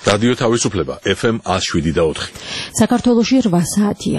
რადიო თავისუფლება FM 107.4. საქართველოში 8 საათია.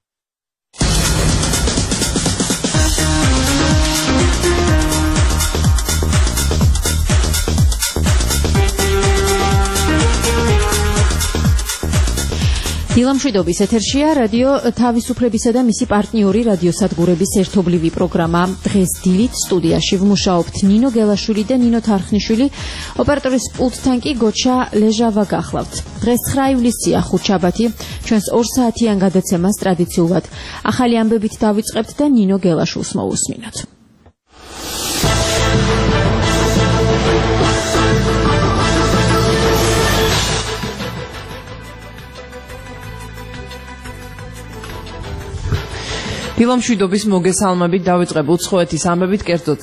დილამშვიდობის ეთერშია რადიო თავისუფლებისა და მისი პარტნიორი რადიოსადგურების ერთობლივი პროგრამა. დღეს დილით სტუდიაში ვმუშაობთ ნინო გელაშვილი და ნინო თარხნიშვილი. ოპერატორის პულტთან კი გოჩა ლეჟავა გახლავთ. დღეს 9 ივლისია ხუთშაბათი. ჩვენს 2 საათიან გადაცემას ტრადიციულად ახალი ამბებით დავიწყებთ და ნინო გელაშვილს მოусმინოთ. დილამშვიდობის მოგესალმებით დავიწყებ უცხოეთის ამბებით, კერძოდ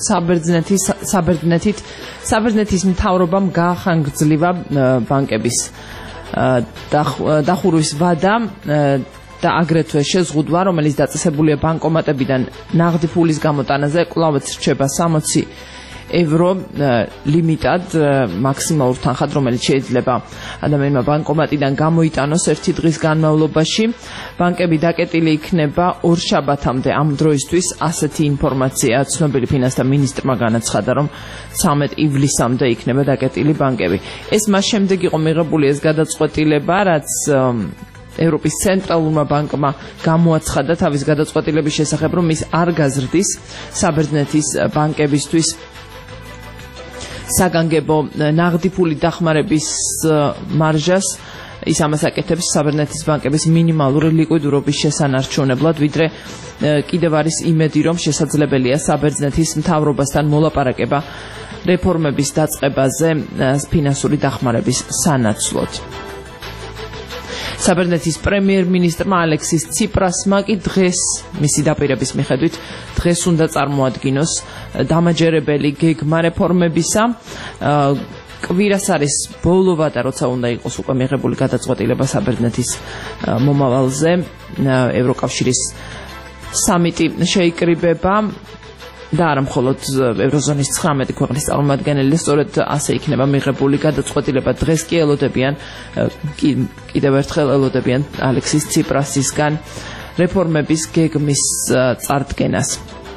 საბერძნეთის მთავრობამ გაახანგრძლივა ბანკების დახურვის ვადა და აგრეთვე შეზღუდვა, რომელიც დაწესებულია ბანკომატებიდან ნაღდი ფულის გამოტანაზე, კვლავაც რჩება 60 евро ლიმიტად მაქსიმალურ თანხად, რომელიც შეიძლება ადამიანმა ბანკომატიდან გამოიტანოს 1 დღის განმავლობაში. ბანკები დაკეტილი იქნება ორშაბათამდე. ამ დროისთვის ასეთი ინფორმაცია ცნობილი ფინანსთა მინისტრმა განაცხადა, რომ 13 ივლისამდე იქნება დაკეტილი ბანკები. ეს მას შემდეგ იყო მიღებული ეს გადაწყვეტილება, რაც ევროპის ცენტრალურმა ბანკმა გამოაცხადა თავის გადაწყვეტილების შესახებ, რომ ის არ გაზრდის საბერძნეთის ბანკებისთვის საგანგებო ნაღდი ფული დახმარების მარჟას. ის ამას აკეთებს საბერძნეთის ბანკების მინიმალური ლიკვიდურობის შესანარჩუნებლად, ვიდრე კიდევ არის იმედი, რომ შესაძლებელია საბერძნეთის მთავრობასთან მოლაპარაკება რეფორმების დაწყებაზე ფინანსური დახმარების სანაცვლოდ. საბერძნეთის პრემიერ-მინისტრმა ალექსის ციპრასმა კი დღეს მისი დაპირების მიხედვით დღეს უნდა წარმოადგინოს დამაჯერებელი გეგმა რეფორმებისა. კვირას არის ბოლო ვადა, როცა უნდა იყოს უკვე მიღებული გადაწყვეტილება საბერძნეთის მომავალზე. ევროკავშირის სამიტი შეიკრიბება და არა მხოლოდ ევროზონის 19 ქვეყნის წარმომადგენელი, სწორედ ასე იქნება მიღებული გადაწყვეტილება. დღეს კი ელოდებიან, კიდევ ერთხელ ელოდებიან ალექსის ციპრასისგან რეფორმების გეგმის წარდგენას.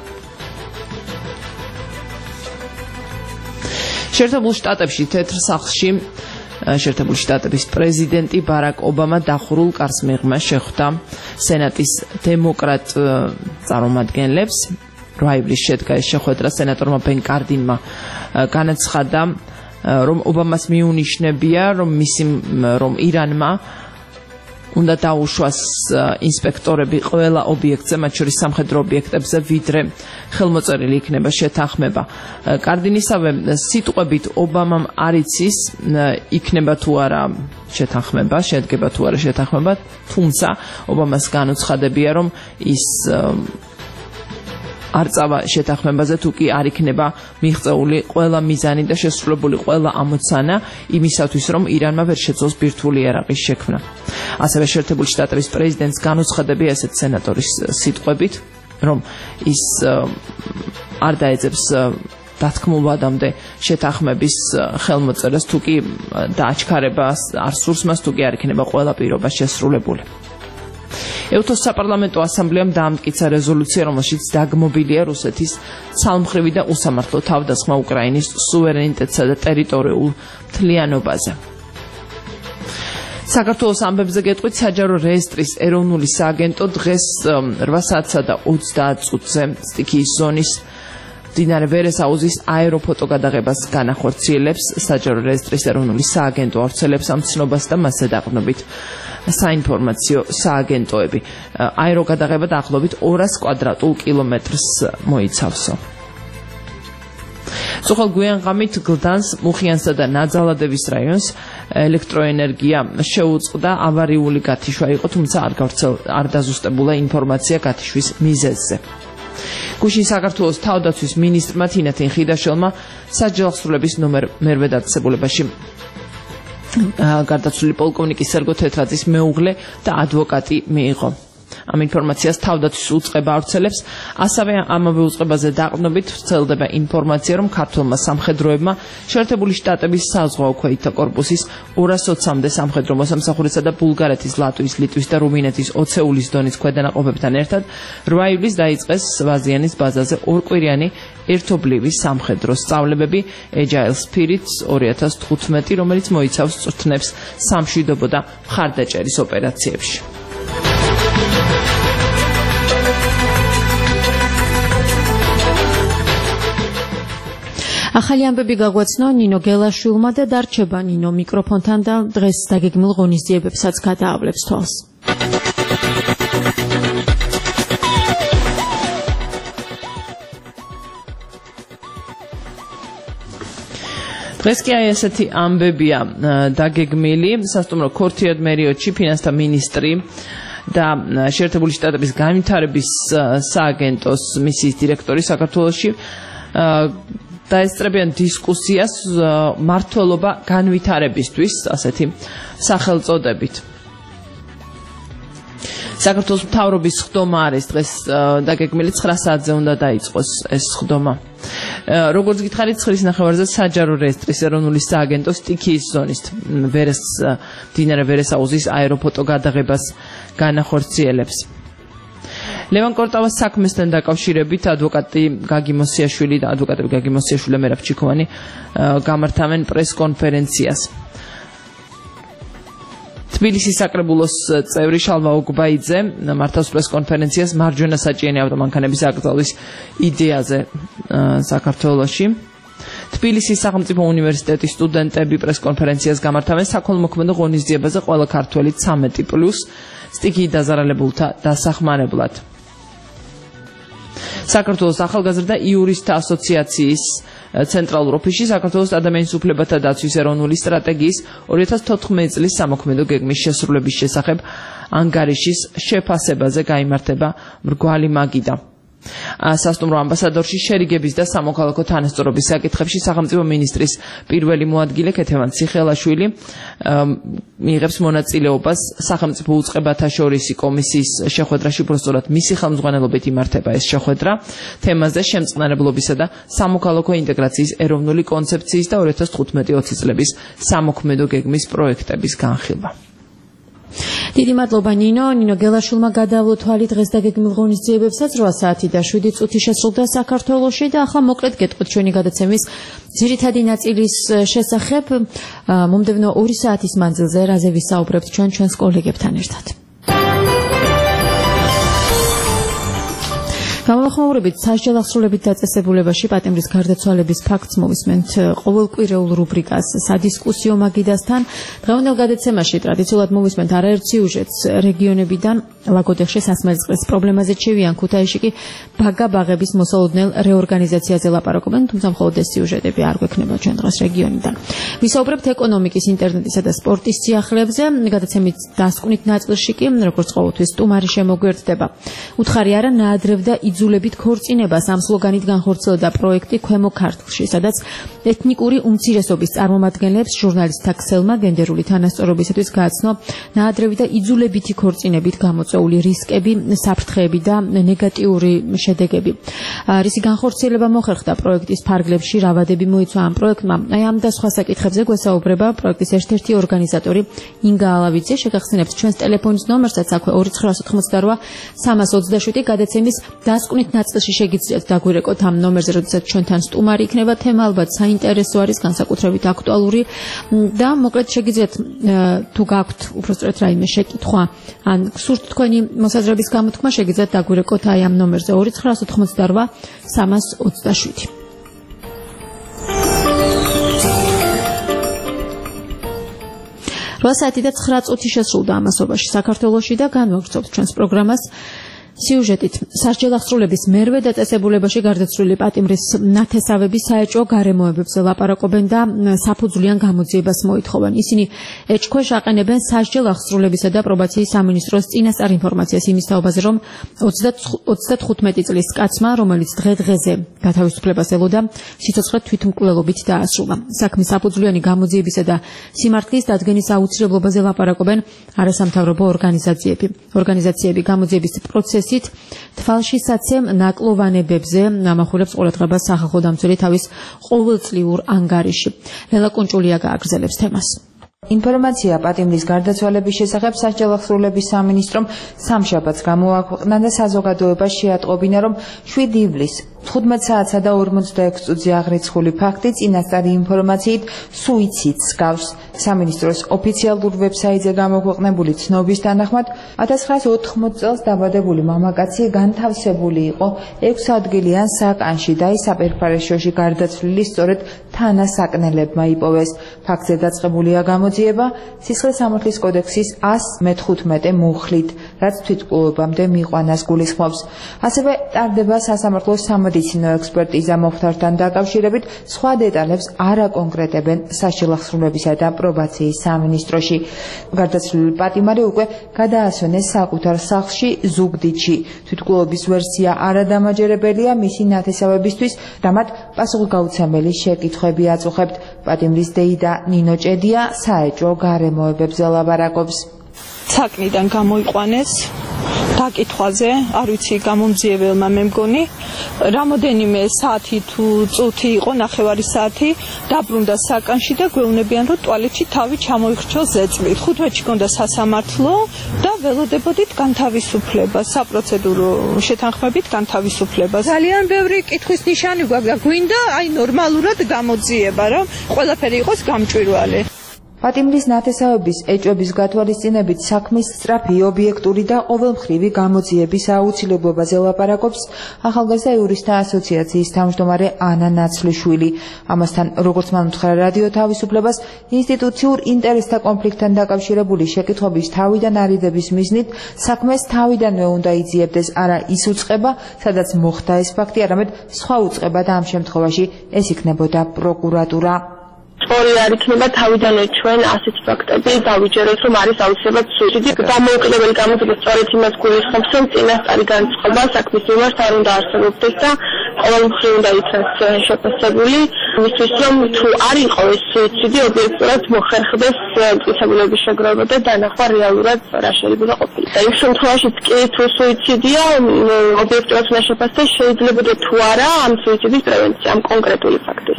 შეერთებულ შტატებში თეთრ სახლში შეერთებული შტატების პრეზიდენტი ბარაკ ობამა დახურულ კარს მიღმა შეხვდა სენატის დემოკრატ წარმომადგენლებს. 8 ივლისს შედგა ეს შეხვედრა. სენატორმა ბენ კარდინმა განაცხადა, რომ ობამას მიუნიშნებია, რომ ირანმა უნდა დაუშვას ინსპექტორები ყველა ობიექტზე, მათ შორის სამხედრო ობიექტებზე, ვიდრე ხელმოწერილი იქნება შეთანხმება. კარდინისავე სიტყვებით ობამამ არ იცის, იქნება თუ არა შეთანხმება, შედგება თუ არა შეთანხმება, თუმცა ობამას განუცხადებია, რომ ის არ წავა შეთანხმებაზე, თუ კი არ იქნება მიღწეული ყველა მიზანი და შესრულებული ყველა ამოცანა იმისათვის, რომ ირანმა ვერ შეძლოს ბირთვული იარაღის შექმნა. ასევე შეერთებული შტატების პრეზიდენტს განუცხადებია ესეთ სენატორის სიტყვებით, რომ ის არ დაეძებს დათქმულ ვადამდე შეთანხმების ხელმოწერას, თუ კი დააჩქარებას არ სურს მას, თუ კი არ იქნება ყველა პირობა შესრულებული. ეუთოს საპარლამენტო ასამბლეამ დაამტკიცა რეზოლუცია, რომელშიც დაგმობილია რუსეთის ცალმხრივი და უსამართლო თავდასხმა უკრაინის სუვერენიტეტსა და ტერიტორიულ მთლიანობაზე. საქართველოს ამბებზე გეტყვით, საჯარო რეესტრის ეროვნული სააგენტო დღეს 8 საათსა და 30 წუთზე სტიქიის ზონის მდინარე ვერეს აუზის აეროფოტო გადაღებას განახორციელებს. საჯარო რეესტრის ეროვნული სააგენტო ავრცელებს ამ ცნობას და მასზე დაყრდნობით საინფორმაციო სააგენტოები. აეროგადაღება დაახლოებით 200 კვადრატულ კილომეტრს მოიცავსო. სოხალ გვიანღამით გლდანს, მუხიანსა და ნაძალადევის რაიონს ელექტროენერგია შეუწყდა. ავარიული გათიშვა იყო, თუმცა არ დაზუსტებულა ინფორმაცია გათიშვის მიზეზზე. გუშინ საქართველოს თავდაცვის მინისტრმა თინათინ ხიდაშელმა საჯელახსრულების ნომერ მერვე დაწესებულებაში გარდაცვლილი პოლკოვნიკის სერგო თეთრაძის მეუღლე და ადვოკატი მიიღო. ამ ინფორმაციას თავდაცვის უწყება ავრცელებს. ასევე ამავე უწყებაზე დაყრდნობით ვრცელდება ინფორმაცია, რომ ქართველმა სამხედროებმა შეერთებული შტატების საზღვაო ქვეითთა კორპუსის 220-მდე სამხედრო მოსამსახურესა და ბულგარეთის, ლატვის, ლიტვის და რუმინეთის ოცეულის დონის ქვედანაყოფებთან ერთად 8 ივლისს დაიწყეს ვაზიანის ბაზაზე ორკვირიანი ერთობლივი სამხედრო სწავლებები Agile Spirits 2015, რომელიც მოიცავს წვრთნებს სამშვიდობო და მხარდაჭერის ოპერაციებში. ახალი ამბები გაგვაცნო ნინო გელაშვილმა და დარჩება ნინო მიკროფონთან და დღეს დაგეგმილ ღონისძიებებსაც გადაავლებს თვალს. დღეს კი აი ესეთი ამბებია დაგეგმილი. სასტუმრო ქორთიად მერიოდში ფინანსთა მინისტრი და შეერთებული შტატების განვითარების სააგენტოს მისიის დირექტორი საქართველოში დაესწრებიან დისკუსიას მმართველობა განვითარებისთვის, ასეთი სახელწოდებით. საქართველოს მთავრობის ხდომა არის დღეს დაგეგმილი 9 საათზე უნდა დაიწყოს ეს ხდომა. როგორც გითხარით, 9-ის ნახევარზე საჯარო რეესტრის ეროვნული სააგენტო სტიქიის ზონის მდინარე ვერეს აუზის აეროფოტო გადაღებას განახორციელებს. ლევან კორტავას საქმესთან დაკავშირებით ადვოკატები გაგი მოსიაშვილი და მერაბ ჩიქოვანი გამართავენ პრესკონფერენციას. თბილისის საკრებულოს წევრი შალვა ოგბაიძე მართავს პრესკონფერენციას მარჯვენა საჭიენი ავტომანქანების აკრძალვის იდეაზე საქართველოში. თბილისის სახელმწიფო უნივერსიტეტის სტუდენტები პრესკონფერენციას გამართავენ საქველმოქმედო ღონისძიებაზე ყველა ქართველი 13+ სტიქიით დაზარალებულთა დასახმარებლად. საქართველოს ახალგაზრდა იურისტთა ასოციაციის ცენტრალურ ოფისში საქართველოს ადამიანის უფლებათა დაცვის ეროვნული სტრატეგიის 2014 წლის სამოქმედო გეგმის შესრულების შესახებ ანგარიშის შეფასებაზე გაიმართება მრგვალი მაგიდა. სასტუმრო ამბასადორში შერიგების და სამოქალაქო თანასწორობის საკითხებში სახელმწიფო მინისტრის პირველი მოადგილე ქეთევან ციხელაშვილი მიიღებს მონაწილეობას სახელმწიფო უწყებათა შორისი კომისიის შეხვედრაში, უბრალოდ მისი ხელმძღვანელობით იმართება ეს შეხვედრა თემაზე შემწყნარებლობისა და სამოქალაქო ინტეგრაციის ეროვნული კონცეფციის და 2015-20 წლების სამოქმედო გეგმის პროექტების განხილვა. დიდი მადლობა ნინო გელაშვილმა გადავლო თვალი დღეს დაგეგმილ ღონისძიებებსაც 8 საათი და 7 წუთი შესრულდა საქართველოში და ახლა მოკლედ გეტყვით ჩვენი გადაცემის ძირითადი ნაწილის შესახებ. მომდევნო 2 საათის მანძილზე რაზე ვისაუბრებთ ჩვენს კოლეგებთან ერთად. გამოლახმაურებით სასჯელ აღსრულებით დაწესებულებაში პატიმრის გარდაცვალების ფაქტს მოვისმენთ ყოველკვირეულ რუბრიკას სადისკუსიო მაგიდასთან. დღევანდელ გადაცემაში ტრადიციულად მოვისმენთ არაერთ სიუჟეტს რეგიონებიდან. ლაგოდეხში სასმელწყლის პრობლემაზე ჩევიან, ქუთაისში კი ბაგა-ბაღების მოსალოდნელ რეორგანიზაციაზე ლაპარაკობენ, თუმცა მხოლოდ ეს სიუჟეტები არ გვექნება ჩვენ დღეს რეგიონიდან. ვისაუბრებთ ეკონომიკის, ინტერნეტისა და სპორტის სიახლეებზე. გადაცემის დასკვნით ნაწილში კი, როგორც ყოველთვის, სტუმარი შემოგვერდება. უთხარი არა ნაადრევ და იძულებით ქორწინებას ამ სლოგანით განხორციელდა პროექტი ქვემო ქართლში, სადაც ეთნიკური უმცირესობის წარმომადგენლებს ჟურნალისტთა ქსელმა გენდერული თანასწორობისათვის გააცნო ნაადრევი და იძულებითი ქორწინებით გამოწვეული რისკები, საფრთხეები და ნეგატიური შედეგები. რისი განხორციელება მოხერხდა პროექტის ფარგლებში, რა ვადები მოიცვა ამ პროექტმა. აი ამ და სხვა საკითხებზე გვესაუბრება პროექტის ერთ-ერთი ორგანიზატორი ინგა ალავიძე. შეგახსენებთ ჩვენს ტელეფონის ნომერსაც აქვე 2988 327 გადაცემის დასკვნით ნაწილში შეგიძლიათ დაგვირეკოთ ამ ნომერზე, როდესაც ჩვენთან სტუმარი იქნება. თემა ალბათ საინტერესო არის, განსაკუთრებით აქტუალური და მოკლედ შეგიძლიათ თუ გაქვთ უბრალოდ რაიმე შეკითხვა ან გსურთ თქვენი მოსაზრების გამოთქმა, შეგიძლიათ დაგვირეკოთ აი ამ ნომერზე 2988 327. საათი და 9 წუთი შესრულდა ამასობაში საქართველოში და განვაგრძობთ ჩვენს პროგრამას სიუჟეტით სასჯელ აღსრულების მერვე დაწესებულებაში გარდაცვლილი პატიმრის ნათესავები საეჭვო გარემოებებზე ლაპარაკობენ და საფუძვლიან გამოძიებას მოითხოვენ. ისინი ეჭქვეშ აყენებენ სასჯელ აღსრულებისა და პრობაციის სამინისტროს წინასწარ ინფორმაციას იმის თაობაზე, რომ 35 წლის კაცმა, რომელიც დღე-დღეზე გათავისუფლებას ელოდა, სიცოცხლე თვითმკვლელობით დაასრულა. საქმის საფუძვლიანი გამოძიებისა და სიმართლის დადგენის აუცილებლობაზე ლაპარაკობენ არასამთავრობო ორგანიზაციები. გამოძიების პროცესით თვალშისაცემ ნაკლოვანებებზე ამახვილებს ყურადღებას სახალხო დამცველი თავის ყოველწლიურ ანგარიში. ლელა კუნჭულია გააგრძელებს თემას. ინფორმაცია პატიმრის გარდაცვალების შესახებ სასჯელ აღსრულების სამინისტრომ სამშაბათს გამოაქვეყნა და საზოგადოებას შეატყობინა, რომ 7 ივლისს 15 საათსა და 46 წუთზე აღრიცხული ფაქტი წინასწარი ინფორმაციით სუიციდს გავს. სამინისტროს ოფიციალურ ვებსაიტზე გამოქვეყნებული ცნობის თანახმად 1980 წელს დაბადებული მამაკაცი განთავსებული იყო 6 ადგილიან საკანში და ის საპერფარეშოში გარდაცვლილი სწორედ თანასაკნელებმა იპოვეს. ფაქტზე დაწყებულია გამოძიება სისხლის-სამართლის კოდექსის 115 მუხლით, რაც თვითმკვლელობამდე მიყვანას გულისხმობს. ასევე ტარდება სასამართლოს სამედიცინო ექსპერტიზა მოხდართან დაკავშირებით, სხვა დეტალებს არ აკონკრეტებენ სასჯელ აღსრულებისა და პრობაციის სამინისტროში. გარდაცვლილი პატიმარი უკვე გადაასვენეს საკუთარ სახლში ზუგდიდში. თვითმკვლელობის ვერსია არადამაჯერებელია მისი ნათესავებისთვის და მათ პასუხგაუცემელი შეკითხვები აწუხებთ. პატიმრის დეიდა ნინო ჭედია საეჭვო გარემოებებზე ლაპარაკობს. საკნიდან გამოიყვანეს დაკითხვაზე, არ ვიცი გამომძიებელმა მე მგონი, რამოდენიმე საათი თუ წუთი იყო, ნახევარი საათი, დაბრუნდა საკანში და გვეუბნებიან, რომ ტუალეტში თავი ჩამოიხრჩო ზეწვით. 15-ში გონდა სასამართლო და ველოდებოდით განთავისუფლება, საპროცედურო შეთანხმებით განთავისუფლება. ძალიან ბევრი კითხვის ნიშანი გვაქვს და გვინდა აი ნორმალურად გამოძიება, რომ ყველაფერი იყოს გამჭვირვალე. პატიმრის ნათესავების ეჭვების გათვალისწინებით საქმის სწრაფი, ობიექტური და ყოველმხრივი გამოძიების აუცილებლობაზე ლაპარაკობს ახალგაზრდა იურისტთა ასოციაციის თავმჯდომარე ანა ნაცლიშვილი. ამასთან, როგორც მან უთხრა რადიო თავისუფლებას, ინსტიტუციურ ინტერესთა კონფლიქტთან დაკავშირებული შეკითხვების თავიდან არიდების მიზნით საქმეს თავიდანვე უნდა იძიებდეს არა ის უწყება, სადაც მოხდა ეს ფაქტი, არამედ სხვა უწყება და ამ შემთხვევაში ეს იქნებოდა პროკურატურა. ორი არ იქნება თავიდანვე ჩვენ ასეთ ფაქტები დავიჯეროთ, რომ არის აუცილებლად სუიციდი. დამოუკიდებელი გამოძიება სწორედ იმას გულისხმობს, რომ წინასწარი განწყობა საქმის მიმართ არ უნდა არსებობდეს და ყოველმხრივ უნდა იქნას შეფასებული, იმისთვის რომ თუ არ იყო ეს სუიციდი, ობიექტურად მოხერხდეს მტკიცებულების შეგროვება და დანახვა რეალურად რა შეიძლება ყოფილიყო. და იმ შემთხვევაშიც კი თუ სუიციდია, ობიექტურად უნდა შეფასდეს შეიძლება თუ არა ამ სუიციდის პრევენცია, ამ კონკრეტული ფაქტის.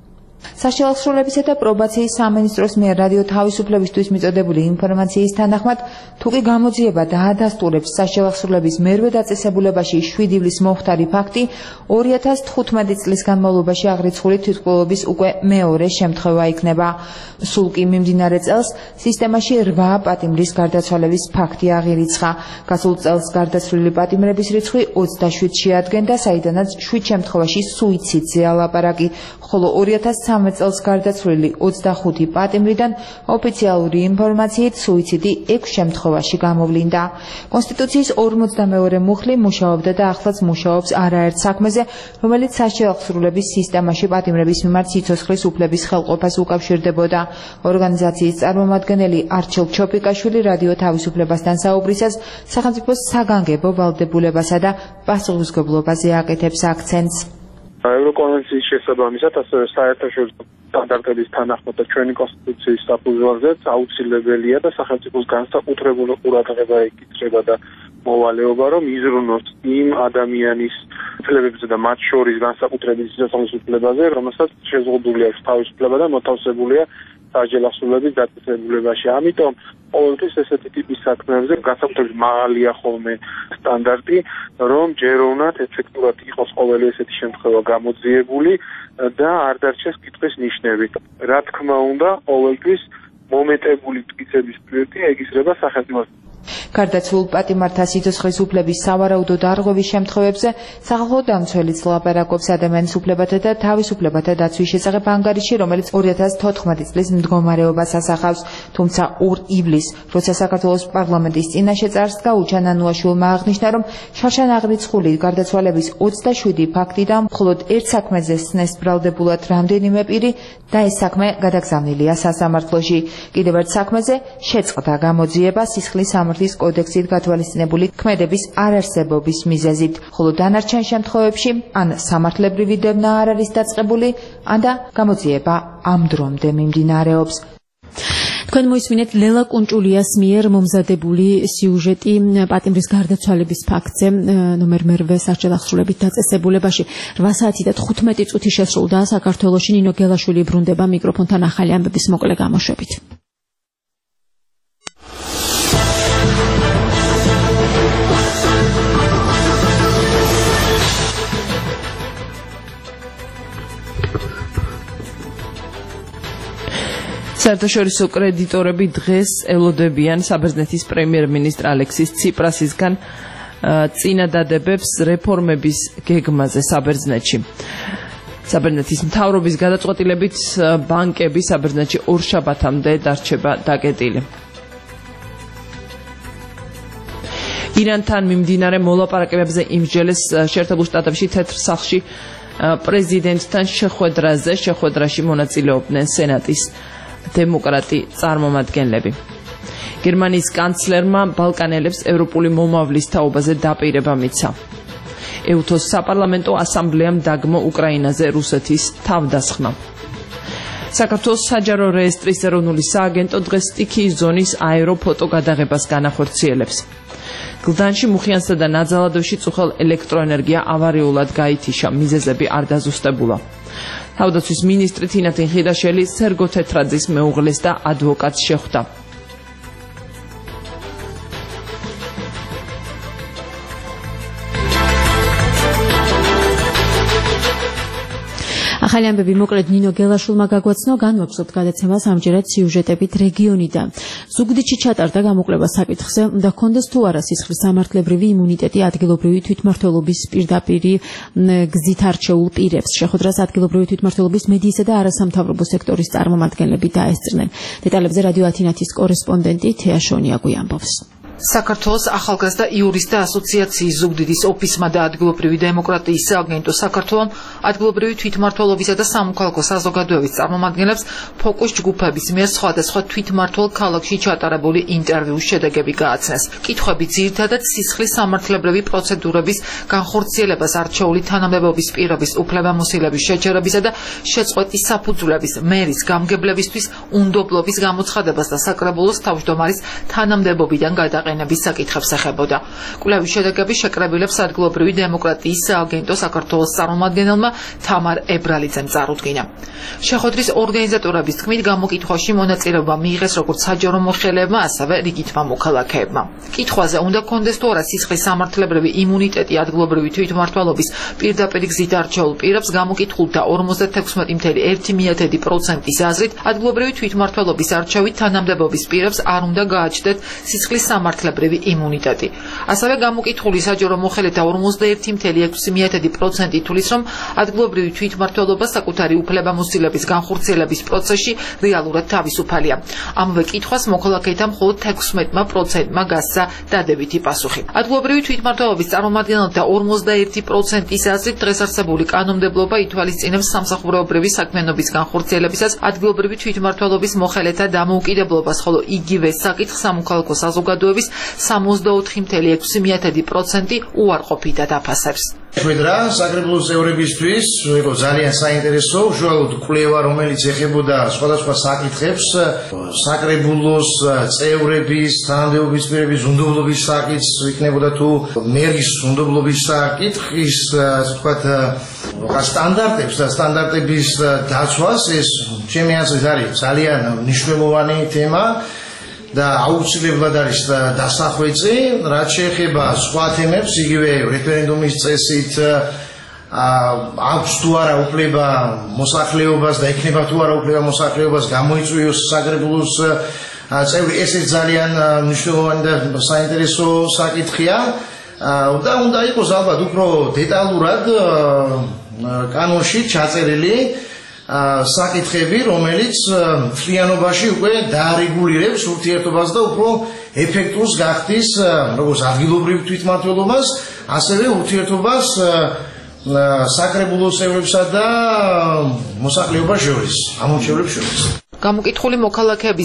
სასჯელ აღსრულებისა და პრობაციის სამინისტროს მიერ რადიო თავისუფლებისთვის მიწოდებული ინფორმაციის თანახმად, თუ კი გამოძიება დაადასტურებს სასჯელ აღსრულების მერვე დაწესებულებაში 7 ივლისს მომხდარი ფაქტი, 2015 წლის განმავლობაში აღრიცხული თვითმკვლელობის უკვე მეორე შემთხვევა იქნება. სულ კი მიმდინარე წელს სისტემაში 8 პატიმრის გარდაცვალების ფაქტი აღირიცხა. გასულ წელს გარდაცვლილი პატიმრების რიცხვი 27 შეადგენდა, საიდანაც 7 შემთხვევაში სუიციდზეა ლაპარაკი, ხოლო 2013 წელს გარდაცვლილი 25 პატიმრიდან ოფიციალური ინფორმაციით სუიციდი 6 შემთხვევაში გამოვლინდა. კონსტიტუციის 42 მუხლი მუშაობდა და ახლაც მუშაობს არაერთ საქმეზე, რომელიც სასჯელ აღსრულების სისტემაში პატიმრების მიმართ სიცოცხლის უფლების ხელყოფას უკავშირდებოდა. ორგანიზაციის წარმომადგენელი არჩილ ჩოპიკაშვილი რადიო თავისუფლებასთან საუბრისას სახელმწიფოს საგანგებო ვალდებულებასა და პასუხისმგებლობაზე აკეთებს აქცენტს. ევროკონვენციის შესაბამისად, ასევე საერთაშორისო სტანდარტების თანახმად და ჩვენი კონსტიტუციის საფუძველზეც აუცილებელია და სახელმწიფოს განსაკუთრებული ყურადღება ეკითრება და მოვალეობა, რომ იზრუნოს იმ ადამიანის უფლებებზე და მათ შორის განსაკუთრებით სიცოცხლის უფლებაზე, რომელსაც შეზღუდული აქვს თავისუფლება და მოთავსებულია სასჯელ აღსრულების დაწესებულებაში. ამიტომ ყოველთვის ესეთი ტიპის საქმეებზე განსაკუთრებით მაღალია ხოლმე სტანდარტი, რომ ჯეროვნად ეფექტურად იყოს ყოველი ესეთი შემთხვევა გამოძიებული და არ დარჩეს კითხვის ნიშნები. რა თქმა უნდა, ყოველთვის მომეტებული მტკიცების პრიორიტეტი ეკისრება სახელმწიფოს გარდაცვლილ პატიმართა სიცოცხლის უფლების სავარაუდო დარღვევის შემთხვევებზე სახალხო დამცველიც ლაპარაკობს ადამიანის უფლებათა და თავისუფლებათა დაცვის შესახებ ანგარიშში, რომელიც 2014 წლის მდგომარეობას ასახავს. თუმცა 2 ივლისს, როცა საქართველოს პარლამენტის წინაშე წარს გაუჩა, ნანუაშვილმა აღნიშნა, რომ შარშან აღრიცხული გარდაცვალების 27 ფაქტიდან მხოლოდ ერთ საქმეზე სცნეს ბრალდებულად რამდენიმე პირი და ეს საქმე გადაგზავნილია სასამართლოში. კიდევ ერთ საქმეზე შეწყდა გამოძიება სისხლის სამართლის კოდექსით გათვალისწინებული ქმედების არარსებობის მიზეზით, ხოლო დანარჩენ შემთხვევებში ან სამართლებრივი დევნა არ არის დაწყებული, ან და გამოძიება ამ დრომდე მიმდინარეობს. თქვენ მოისმინეთ ლელა კუნჭულიას მიერ მომზადებული სიუჟეტი პატიმრის გარდაცვალების ფაქტზე ნომერ მერვე სასჯელახსრულებით დაწესებულებაში 8 საათი და 15 წუთი შესრულდა საქართველოში. ნინო გელაშვილი ბრუნდება მიკროფონთან ახალი ამბების მოკლე გამოშვებით. საერთაშორისო კრედიტორები დღეს ელოდებიან საბერძნეთის პრემიერ-მინისტრ ალექსის ციპრასისგან წინადადებებს რეფორმების გეგმაზე საბერძნეთში. საბერძნეთის მთავრობის გადაწყვეტილებით ბანკები საბერძნეთში 2 შაბათამდე დარჩება დაკეტილი. ირანთან მიმდინარე მოლაპარაკებებზე იმსჯელეს შეერთებულ შტატებში თეთრ სახლში პრეზიდენტთან შეხვედრაში მონაწილეობდნენ სენატის დემოკრატი წარმომადგენლები. გერმანიის კანცლერმა ბალკანელებს ევროპული მომავლის თაობაზე დაპირება მიცა. ეუთოს საპარლამენტო ასამბლეამ დაგმო უკრაინაზე რუსეთის თავდასხმა. საქართველოს საჯარო რეესტრის ეროვნული სააგენტო დღეს სტიქიის ზონის აეროფოტო გადაღებას განახორციელებს. გლდანში, მუხიანსა და ნაძალადოში წუხელ ელექტროენერგია ავარიულად გაითიშა, მიზეზები არ დაზუსტებულა. თავდაცვის მინისტრი თინათინ ხიდაშელი სერგო თეთრაძის მეუღლეს და ადვოკატს შეხვდა. ახალი ამბები მოკლედ ნინო გელაშვილმა გაგვაცნო, განვაგრძობთ გადაცემას ამჯერად სიუჟეტებით რეგიონიდან. ზუგდიდში ჩატარდა გამოკვლევა საკითხზე, უნდა ჰქონდეს თუ არა სისხლის სამართლებრივი იმუნიტეტი ადგილობრივი თვითმმართველობის პირდაპირი გზით არჩეულ პირებს. შეხვედრას ადგილობრივი თვითმმართველობის მედიისა და არასამთავრობო სექტორის წარმომადგენლები დაესწრნენ. დეტალებზე რადიო ათინათის კორესპონდენტი თეა შონიაგვი ამბობს. საქართველოს ახალგაზრდა იურისტთა ასოციაციის ზუგდიდის ოფისმა და ადგილობრივი დემოკრატიის სააგენტო საქართველომ ადგილობრივი თვითმმართველობისა და სამოქალაქო საზოგადოების წარმომადგენლებს ფოკუს ჯგუფების მიერ სხვადასხვა თვითმმართველ ქალაქში ჩატარებული ინტერვიუს შედეგები გააცნეს. კითხვები ძირითადად სისხლის სამართლებრივი პროცედურების განხორციელებას, არჩეული თანამდებობის პირობის უფლებამოსილების შეჩერებისა და შეწყვეტის საფუძვლების, მერის გამგებლებისთვის უნდობლობის გამოცხადებას და საკრებულოს თავმჯდომარის თანამდებობიდან გადაყენებას საკითხებს ეხებოდა. კვლევის შედეგები შეკრებილებს ადგილობრივი დემოკრატიის სააგენტო საქართველოს წარმომადგენელმა თამარ ებრალიძემ წარუდგინა. შეხვედრის ორგანიზატორების თქმით, გამოკითხვაში მონაწილეობა მიიღეს როგორც საჯარო მოხელეებმა, ასევე რიგითმა მოქალაქეებმა. კითხვაზე უნდა ჰქონდეს თუ არა სისხლის სამართლებრივი იმუნიტეტი ადგილობრივი თვითმმართველობის პირდაპირ გზით არჩეულ პირებს, გამოკითხულთა 56.1%-ის აზრით ადგილობრივი თვითმმართველობის არჩევით თანამდებობის პირებს არ უნდა გააჩნდეთ სისხლის სამართლებრივი იმუნიტეტი. ასევე გამოკითხული საჯარო მოხელეთა 41.6% თulis, რომ ადგილობრივი თვითმმართველობა საკუთარი უფლებამოსილების განხორციელების პროცესში რეალურად თავისუფალია. ამავე კითხვას მოქალაქეთა მხოლოდ 16% გასცა დადებითი პასუხი. ადგილობრივი თვითმმართველობის წარმომადგენელთა 41%-ის აზრით დღეს არსებული კანონმდებლობა ითვალისწინებს სამსახურეობრივი საქმიანობის განხორციელებისას ადგილობრივი თვითმმართველობის მოხელეთა დამოუკიდებლობას, ხოლო იგივე საკითხს სამოქალაქო საზოგადოების 64.6% უარყოფითად აფასებს. ხვედრა საკრებულოს წევრებისთვის იყო ძალიან საინტერესო, უშუალოდ კვლევა, რომელიც ეხებოდა სხვადასხვა საკითხებს, საკრებულოს წევრების, თანამდებობის პირების უნდობლობის საკითხს, იქნებოდა თუ მერის უნდობლობის საკითხის, ასე ვთქვათ, სტანდარტებს და სტანდარტების დაცვას, ეს ჩემი აზრით არის ძალიან მნიშვნელოვანი თემა. და აუცილებლად არის დასახვეწი, რაც შეეხება სხვა თემებს, იგივე რეფერენდუმის წესით აქვს თუ არა უფლება მოსახლეობას და იქნება თუ არა უფლება მოსახლეობას გამოიწვიოს საკრებულოს წევრი, ესეც ძალიან მნიშვნელოვანი და საინტერესო საკითხია. და უნდა იყოს ალბათ უფრო დეტალურად კანონში ჩაწერილი საკითხები, რომელიც მთლიანობაში უკვე დაარეგულირებს ურთიერთობას და უფრო ეფექტურს გახდის როგორც ადგილობრივ თვითმმართველობას, ასევე ურთიერთობას საკრებულო წევრებსა და მოსახლეობას შორის, ამომრჩევლებს შორის. გამოკითხული მოქალაქეების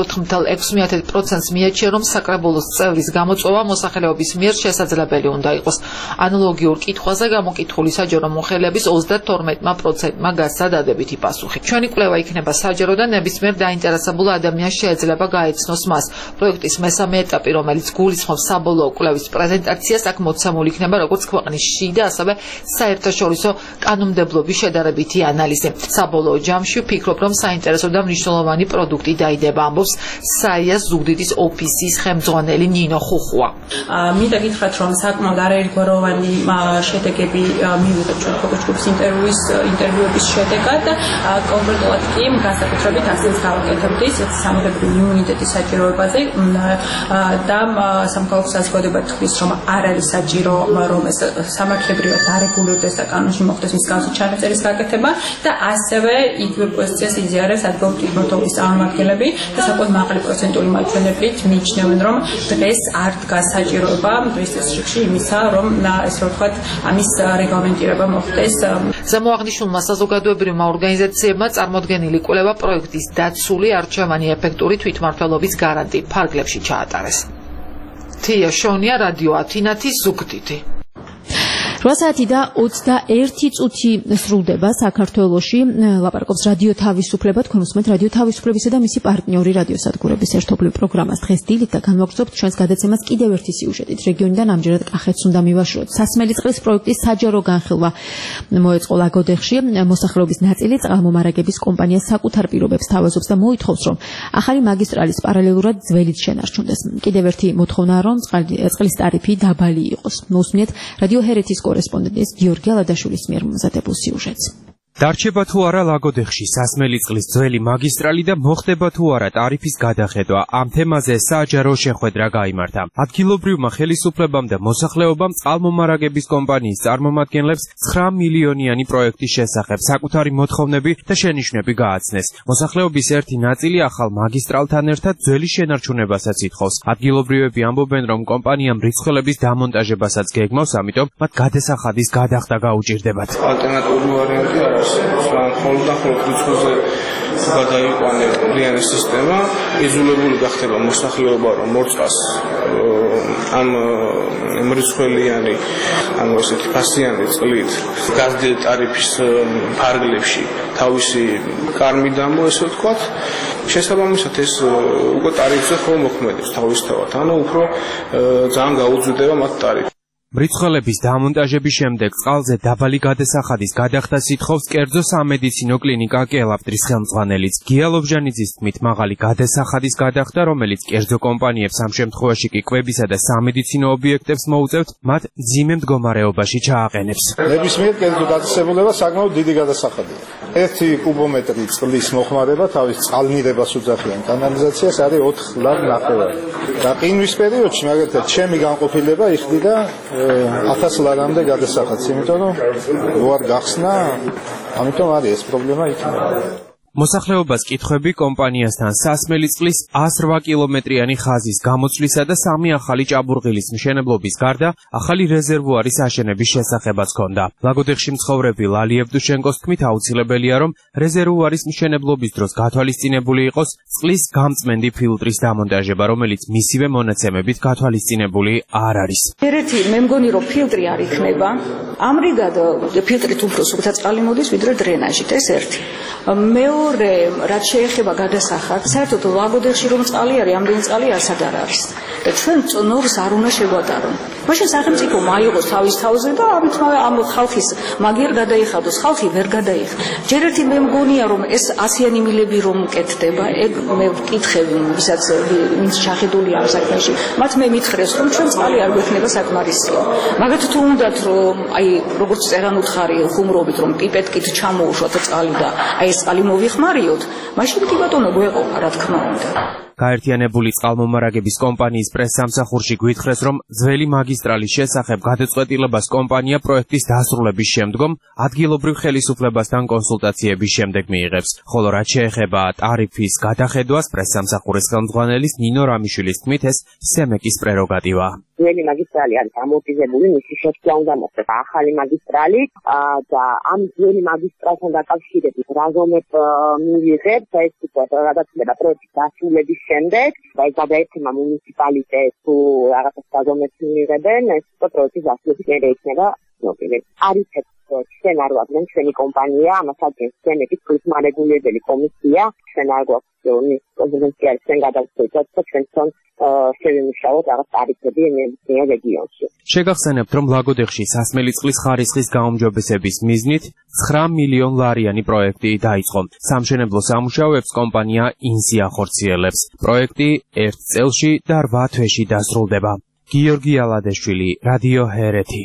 64.6%-ს მიაჩნია, რომ საკრებულოს წევრის გამოწვევა მოსახლეობის მიერ შესაძლებელი უნდა იყოს. ანალოგიურ კითხვაზე გამოკითხული საჯარო მოხელეების 32%-მა გასცა დადებითი პასუხი. ჩვენი კვლევა იქნება საჯარო და ნებისმიერ დაინტერესებულ ადამიანს შეიძლება გაეცნოს მას. პროექტის მესამე ეტაპი, რომელიც გულისხმობს საბოლოო კვლევის პრეზენტაციას, აქ მოცემული იქნება როგორც ქვეყნის შიდა, ასევე საერთაშორისო კანონმდებლობის შედარებითი ანალიზი. საბოლოო ჯამში ვფიქრობ, რომ საინტერესო და მნიშვნელოვანი პროდუქტი დაიდება, ამბობს საიას ზუგდიდის ოფისის ხელმძღვანელი ნინო ხუხუა. მინდა გითხრათ, რომ საკმაოდ არაერთგვაროვანი შედეგები მივიღეთ ჩვენ ფოკუს ინტერვიუების შედეგად. კონკრეტულად კი განსაკუთრებით ასეც გავაკეთებთ სამართლებრივი იმუნიტეტის საჭიროებაზე და სამოქალაქო საზოგადოება თქმის, რომ არ არის საჭირო, რომ ეს სამართლებრივად არეგულირდეს და კანონში მოხდეს მსგავსი ჩანაწერის გაკეთება და ასევე იგივე პოზიციას იზიარებს ადგილობრივი თვითმმართველობის წარმომადგენლები და საკმაოდ მაღალი პროცენტული მაჩვენებლით მიიჩნევენ, რომ დღეს არ დგას საჭიროება დღის წესრიგში იმისა, რომ ესე ვთქვათ, ამის რეგლამენტირება მოხდეს. ზემოაღნიშნულმა საზოგადოებრივმა ორგანიზაციებმა წარმოდგენილი კვლევა პროექტის დაცული არჩევანი ეფექტური თვითმმართველობის გარანტი ფარგლებში ჩაატარეს. თია შონია, რადიო ათინათის ზუგდიდი. 8 საათი და 21 წუთი სრულდება საქართველოში. ლაპარაკობს რადიო თავისუფლება, თქვენ უსმენთ რადიო თავისუფლებისა და მისი პარტნიორი რადიოსადგურების ერთობლივ პროგრამას. დღეს დილით და განვაგრძობთ ჩვენს გადაცემას კიდევ ერთი სიუჟეტით. რეგიონიდან ამჯერად კახეთს უნდა მივაშოროთ. სასმელი წყლის პროექტის საჯარო განხილვა მოეწყო ლაგოდეხში. მოსახლეობის ნაწილი წყალმომარაგების კომპანიას საკუთარ პირობებს თავაზობს და მოითხოვს, რომ ახალი მაგისტრალის პარალელურად ძველიც შენარჩუნდეს. კიდევ ერთი მოთხოვნა, რომ წყლის ტარიფი დაბალი იყოს. მოусმინეთ რადიო ჰერეთის კორესპონდენტის გიორგი ალადაშვილის მიერ მომზადებულ სიუჟეტს. დარჩება თუ არა ლაგოდეხში სასმელი წყლის ძველი მაგისტრალი და მოხდება თუ არა ტარიფის გადახედვა. ამ თემაზე საჯარო შეხვედრა გაიმართა. ადგილობრივმა ხელისუფლებამ და მოსახლეობამ წყალმომარაგების კომპანიის წარმომადგენლებს 9 მილიონიანი პროექტის შესახებ საკუთარი მოთხოვნები და შენიშვნები გააცნეს. მოსახლეობის ერთი ნაწილი ახალ მაგისტრალთან ერთად ძველი შენარჩუნებასაც ითხოვს. ადგილობრივები ამბობენ, რომ კომპანიამ რიცხველების დამონტაჟებასაც გეგმავს, ამიტომ მათ გადასახადის გადახდა გაუჭირდებათ. ალტერნატიული ვარიანტი არის. მხოლოდ რიცხვზე გადაიყვანე ლიანის სისტემა, იზოლირებული გახდება მოსახლეობა, რომ მორწყას ამ მრიცხველიანი, ანუ ესეთი ფასიანი წყლით გაზრდილ ტარიფის ფარგლებში თავისი კარმი დამო, ესე ვთქვათ, შესაბამისად ეს უკვე ტარიფზე ხოლმე მოქმედებს თავისთავად, ანუ უფრო ძალიან გაუძვირდება მათ ტარიფი. მრიცხველების დამონტაჟების შემდეგ წყალზე დაბალი გადასახადის გადახდას ითხოვს კერძო სამედიცინო კლინიკა კელავტრის ხელმძღვანელიც. გია ლობჟანიძის თქმით, მაღალი გადასახადის გადახდა, რომელიც კერძო კომპანიებს ამ შემთხვევაში კი კვებისა და სამედიცინო ობიექტებს მოუწევთ, მათ მძიმე მდგომარეობაში ჩააყენებს. ნებისმიერ კერძო დაწესებულება საკმაოდ დიდი გადასახადია. 1 კუბომეტრი წყლის მოხმარება თავის წყალნირებას უძახიან კანალიზაციას არის 4 ლარ-9. და ყინვის პერიოდში მაგალითად ჩემი განყოფილება იხდიდა 1000 ლარამდე გადასახადს, იმიტომ რომ ვარ გახსნა, ამიტომ არის ეს პრობლემა იქნება. მოსახლეობას კითხვები კომპანიასთან სასმელი წყლის 108 კილომეტრიანი ხაზის გამოცვლისა და 3 ახალი ჭაბურღილის მშენებლობის გარდა ახალი რეზერვუარის აშენების შესახებაც ჰქონდა. ლაგოდეხში მცხოვრები ლალი ევდუშენკოს თქმით, აუცილებელია, რომ რეზერვუარის მშენებლობის დროს გათვალისწინებული იყოს წყლის გამწმენდი ფილტრის დამონტაჟება, რომელიც მისივე მონაცემებით გათვალისწინებული არ არის. ერთი მე მგონი, რომ ფილტრი არ იქნება. ამრიგად ფილტრით უფრო სუფთა წყალი მოდის, ვიდრე დრენაჟით, ეს ერთი. მეორე, რაც შეეხება გადასახადს, საერთოდ ლაგოდეხში რომ წყალი არის, ამდენი წყალი არცად არ არის. და ჩვენ წნორს არ უნდა შეგვატარონ. მაშინ სახელმწიფო მაიღოს თავის თავზე და ამ ხალხის მაგიერ გადაიხადოს, ხალხი ვერ გადაიხ. ჯერ ერთი მე მგონია, რომ ეს ასიანი მილები რომ მკეთდება, ეგ მე ვკითხები, ვისაც ვინც ჩახედულია ამ საქმეში, მათ მე მითხრეს, რომ ჩვენ წყალი არ გვექნება საკმარისია. მაგათ თუ უნდათ, რომ აი როგორც წერან უთხარი ხუმრობით, რომ პიპეტკით ჩამოუშვათ წყალი და აი ეს წყალი მოვიხმარიოთ, მაშინ კი ბატონო გვეყო, რა თქმა უნდა. გაერთიანებული წყალმომარაგების კომპანიის პრესსამსახურში გვითხრეს, რომ ძველი მაგისტრალის შესახებ გადაწყვეტილებას კომპანია პროექტის დასრულების შემდგომ ადგილობრივ ხელისუფლებასთან კონსულტაციების შემდეგ მიიღებს. ხოლო რაც შეეხება ტარიფის გადახედვას, პრესსამსახურის ხელმძღვანელის ნინო რამიშვილის თქმით, ეს სემეკის პრეროგატივაა. ძველი მაგისტრალი არის ამორტიზებული, მისი შეცვლა უნდა მოხდეს ახალი მაგისტრალი და ამ ძველი მაგისტრალთან დაკავშირებით რაზომებ მივიღებ და ეს გადაწყვეტილება პროექტის დასრულების შემდეგ და ეს გადაეცემა მუნიციპალიტეტს თუ რაღაცას რაზომებს მიიღებენ, ეს პროექტის დასრულების მერე იქნება ცნობილი. არიცეთ ჩვენ არ ვაგზავნა ჩვენი კომპანია, ამას ადგენს სემეკის თვითმარეგულებელი კომისია, ჩვენ არ გვაქვს კონსულტანტი ჩვენ გადავწყვეტთ და ჩვენთან შევიმუშაოთ რაღაც ტარიფები ენერგია რეგიონში. შეგახსენებთ, რომ ლაგოდეხში სასმელი წყლის ხარისხის გაუმჯობესების მიზნით 9 მილიონ ლარიანი პროექტი დაიწყო. სამშენებლო სამუშაოებს კომპანია ინსი ახორციელებს. პროექტი 1 წელში და 8 თვეში დასრულდება. გიორგი ალადეშვილი, რადიო ჰერეთი.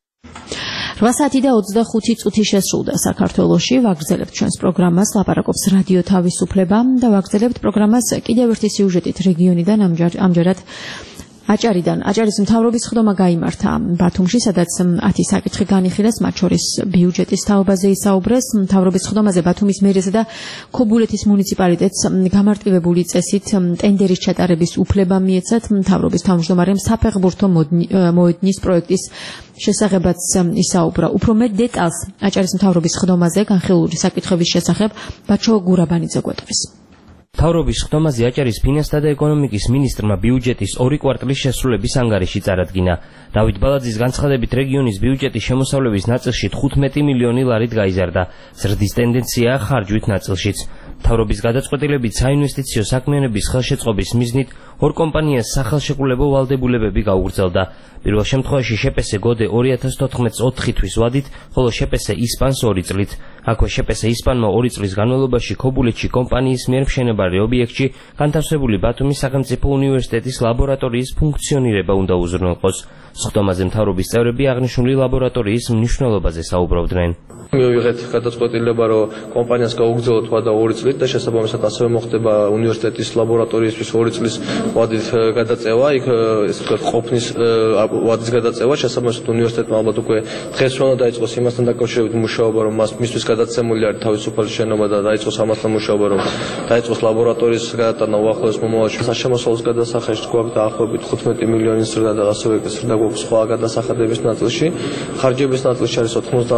8 საათი და 25 წუთი შესრულდა საქართველოში. ვაგრძელებთ ჩვენს პროგრამას, ლაპარაკობს რადიო თავისუფლება და ვაგრძელებთ პროგრამას კიდევ ერთი სიუჟეტით რეგიონიდან, ამჯერად აჭარის მთავრობის ხდომა გაიმართა ბათუმში, სადაც 10 საკითხი განიხილეს, მათ შორის ბიუჯეტის თაობაზე ისაუბრეს. მთავრობის ხდომაზე ბათუმის მერიასა და ქობულეთის მუნიციპალიტეტს გამარტივებული წესით ტენდერის ჩატარების უფლება მიეცათ. მთავრობის თავმჯდომარემ საფეხბურთო მოედნის პროექტის შესახებაც ისაუბრა. უფრო მეტ დეტალს აჭარის მთავრობის ხდომაზე განხილული საკითხების შესახებ ბაჩო გურაბანიძე გვეტყვის. მთავრობის ხდომაზე აჭარის ფინანსთა და ეკონომიკის მინისტრმა ბიუჯეტის 2 კვარტლის შესრულების ანგარიში წარადგინა. დავით ბალაძის განცხადებით, რეგიონის ბიუჯეტის შემოსავლების ნაწილში 15 მილიონი ლარით გაიზარდა. ზრდის ტენდენციაა ხარჯვით ნაწილშიც. მთავრობის გადაწყვეტილებით საინვესტიციო საქმიანობის ხელშეწყობის მიზნით 2 კომპანიას სახელშეკრულებო ვალდებულებები გაუგრძელდა. პირველ შემთხვევაში შეპესე გოდე 2014 წლის 4 თვის ვადით, ხოლო შეპესე ისპანს 2 წლით. აქვე შეპესე ისპანმა 2 წლის განმავლობაში ქობულეთში კომპანიის მიერ მშენებარე ობიექტში განთავსებული ბათუმის სახელმწიფო უნივერსიტეტის ლაბორატორიის ფუნქციონირება უნდა უზრუნველყოს. სხდომაზე მთავრობის წევრები აღნიშნული ლაბორატორიის მნიშვნელობაზე საუბრობდნენ. მივიღეთ გადაწყვეტილება, რომ კომპანიას გაუგრძელოთ ვადა 2 წლით და შესაბამისად ასევე მოხდება უნივერსიტეტის ლაბორატორიისთვის 2 წლის ვადით გადაწევა, იქ ესე ვთქვათ ყოფნის ვადის გადაწევა, შესაბამისად უნივერსიტეტმა ალბათ უკვე დღეს უნდა დაიწყოს იმასთან დაკავშირებით მუშაობა, რომ მისთვის გადაცემული არის თავისუფალი შენობა და დაიწყოს ამასთან მუშაობა, რომ დაიწყოს ლაბორატორიის გადატანა უახლოეს მომავალში. სასამოსლოს გადასახადში გვაქვს დაახლოებით 15 მილიონის ზრდა და ასევე ზრდა გვაქვს სხვა გადასახადების ნაწილში. ხარჯების ნაწილში არის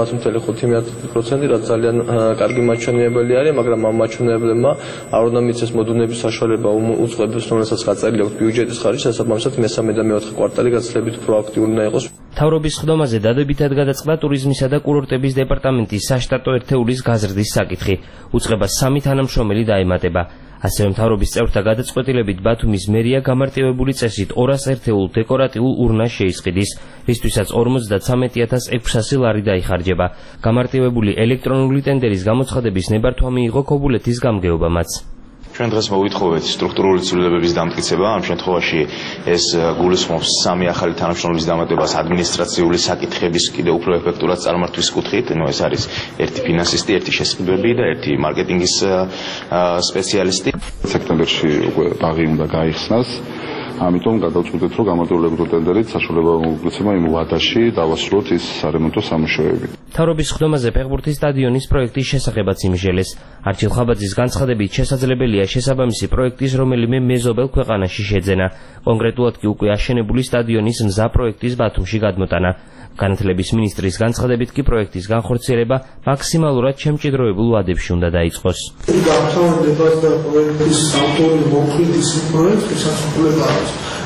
90.5%, რაც ძალიან კარგი მაჩვენებელი არის, მაგრამ ამ მაჩვენებლებმა არ უნდა მიცეს მოდუნების საშუალება უწყებებს, რომელსაც გაწერილი აქვს ბიუჯეტის ხარჯი, შესაბამისად მესამე და მეოთხე კვარტალი გაცილებით უფრო აქტიური უნდა იყოს. მთავრობის ხდომაზე დადებითად გადაწყდა ტურიზმისა და კურორტების დეპარტამენტის საშტატო ერთეულის გაზრდის საკითხი. უწყება 3 თანამშრომელი დაემატება. ასევე მთავრობის წევრთა გადაწყვეტილებით ბათუმის მერია გამარტივებული წესით 200 ერთეულ დეკორატიულ ურნას შეისყიდის, რისთვისაც 53,600 ლარი დაიხარჯება. გამარტივებული ელექტრონული ტენდერის გამოცხადების ნებართვა მიიღო ქობულეთის გამგეობამაც. ჩვენ დღეს მოვითხოვეთ სტრუქტურული ცვლილებების დამტკიცება. ამ შემთხვევაში ეს გულისხმობს 3 ახალი თანამშრომლის დამატებას ადმინისტრაციული საკითხების კიდევ უფრო ეფექტურად წარმართვის კუთხით. ეს არის ერთი ფინანსისტი, ერთი შესყიდვები და ერთი მარკეტინგის სპეციალისტი. სექტემბერში უკვე ბაღი უნდა გაიხსნას. ამიტომ გადავწყვეტეთ, რომ გამარტივებული ტენდერით საშუალება მოგეცემა იმ ვადაში დავასრულოთ ის სარემონტო სამუშაოები. მთავრობის ხდომაზე ფეხბურთის სტადიონის პროექტის შესახებაც იმჟელეს. არჩილ ხაბაძის განცხადებით შესაძლებელია შესაბამისი პროექტის რომელიმე მეზობელ ქვეყანაში შეძენა. კონკრეტულად კი უკვე აშენებული სტადიონის მზა პროექტის ბათუმში გადმოტანა. განათლების მინისტრის განცხადებით კი პროექტის განხორციელება მაქსიმალურად შემჭიდროებულ ვადებში უნდა დაიწყოს. გამთავრდება და პროექტის ავტორი მოხდის პროექტის სასწავლება არის.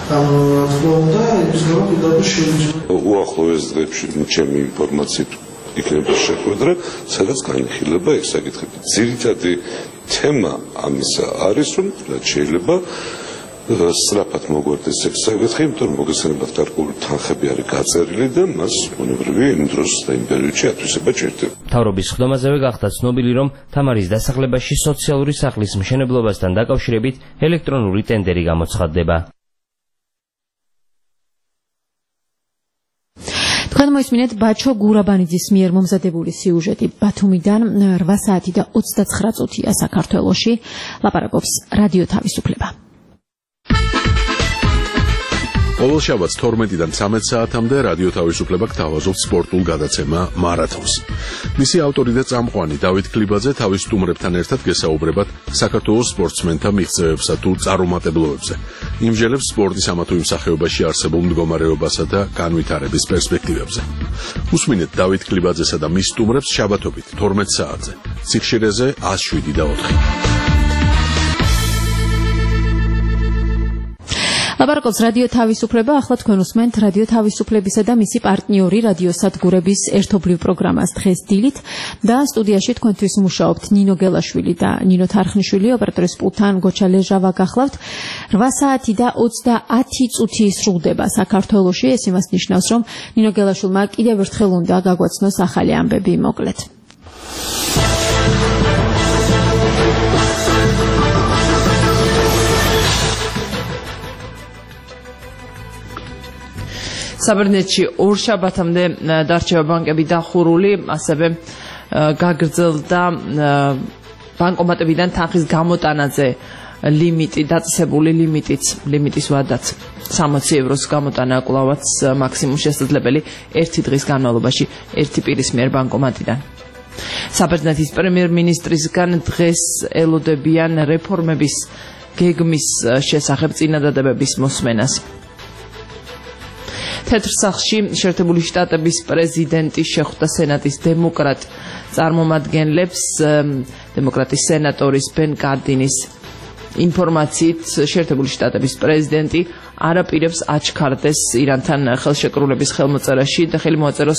და ის გამოდაბა შეიძლება უახლოეს დღეებში ჩემი ინფორმაციით იქნება შეხვედრა, სადაც განიხილება ეს საკითხები. ძირითადი თემა ამისა არის, რომ შეიძლება სწრაფად მოგვერდეს ეს საკითხი, იმიტომ რომ მოგესალმებით გარკვეული თანხები არის გაწერილი და მას უნებრივია იმ დროს და იმ პერიოდში ათვისება ჭირდება. მთავრობის ხდომაზევე გახდა ცნობილი, რომ თამარის დასახლებაში სოციალური სახლის მშენებლობასთან დაკავშირებით ელექტრონული ტენდერი გამოცხადდება. თქვენ მოისმინეთ ბაჩო გურაბანიძის მიერ მომზადებული სიუჟეტი ბათუმიდან 8 საათი და 29 წუთია საქართველოში. ლაპარაკობს რადიო თავისუფლება. ყოველ შაბათს 12-დან 13 საათამდე რადიო თავისუფლება გთავაზობს სპორტულ გადაცემა მარათონს. მისი ავტორი და წამყვანი დავით კლიბაძე თავის სტუმრებთან ერთად გესაუბრებათ საქართველოს სპორტსმენთა მიღწევებსა თუ წარუმატებლობებზე. იმჟელებს სპორტის ამა თუ იმ სახეობაში არსებულ მდგომარეობასა და განვითარების პერსპექტივებზე. უსმინეთ დავით კლიბაძესა და მის სტუმრებს შაბათობით 12 საათზე. სიხშირეზე 107.4. ლაპარაკობს რადიო თავისუფლება, ახლა თქვენ უსმენთ რადიო თავისუფლებისა და მისი პარტნიორი რადიო სადგურების ერთობლივ პროგრამას დღეს დილით და სტუდიაში თქვენთვის მუშაობთ ნინო გელაშვილი და ნინო თარხნიშვილი, ოპერატორის პულტთან გოჩა ლეჟავა გახლავთ. 8 საათი და 30 წუთი სრულდება საქართველოში, ეს იმას ნიშნავს, რომ ნინო გელაშვილმა კიდევ ერთხელ უნდა გაგვაცნოს ახალი ამბები, მოკლედ. საბერძნეთში ორ შაბათამდე დარჩება ბანკები დახურული, ასევე გაგრძელდა ბანკომატებიდან თანხის გამოტანაზე ლიმიტი, დაწესებული ლიმიტის ვადაც 60 ევროს გამოტანა კვლავაც მაქსიმუმ შესაძლებელი 1 დღის განმავლობაში ერთი პირის მიერ ბანკომატიდან. საბერძნეთის პრემიერ-მინისტრისგან დღეს ელოდებიან რეფორმების გეგმის შესახებ წინადადებების მოსმენას. თეთრ სახლში შეერთებული შტატების პრეზიდენტი შეხვდა სენატის დემოკრატ წარმომადგენლებს. დემოკრატის სენატორის ბენ კარდინის ინფორმაციით შეერთებული შტატების პრეზიდენტი არ აპირებს აჩქარდეს ირანთან ხელშეკრულების ხელმოწერაში და ხელი მოაწეროს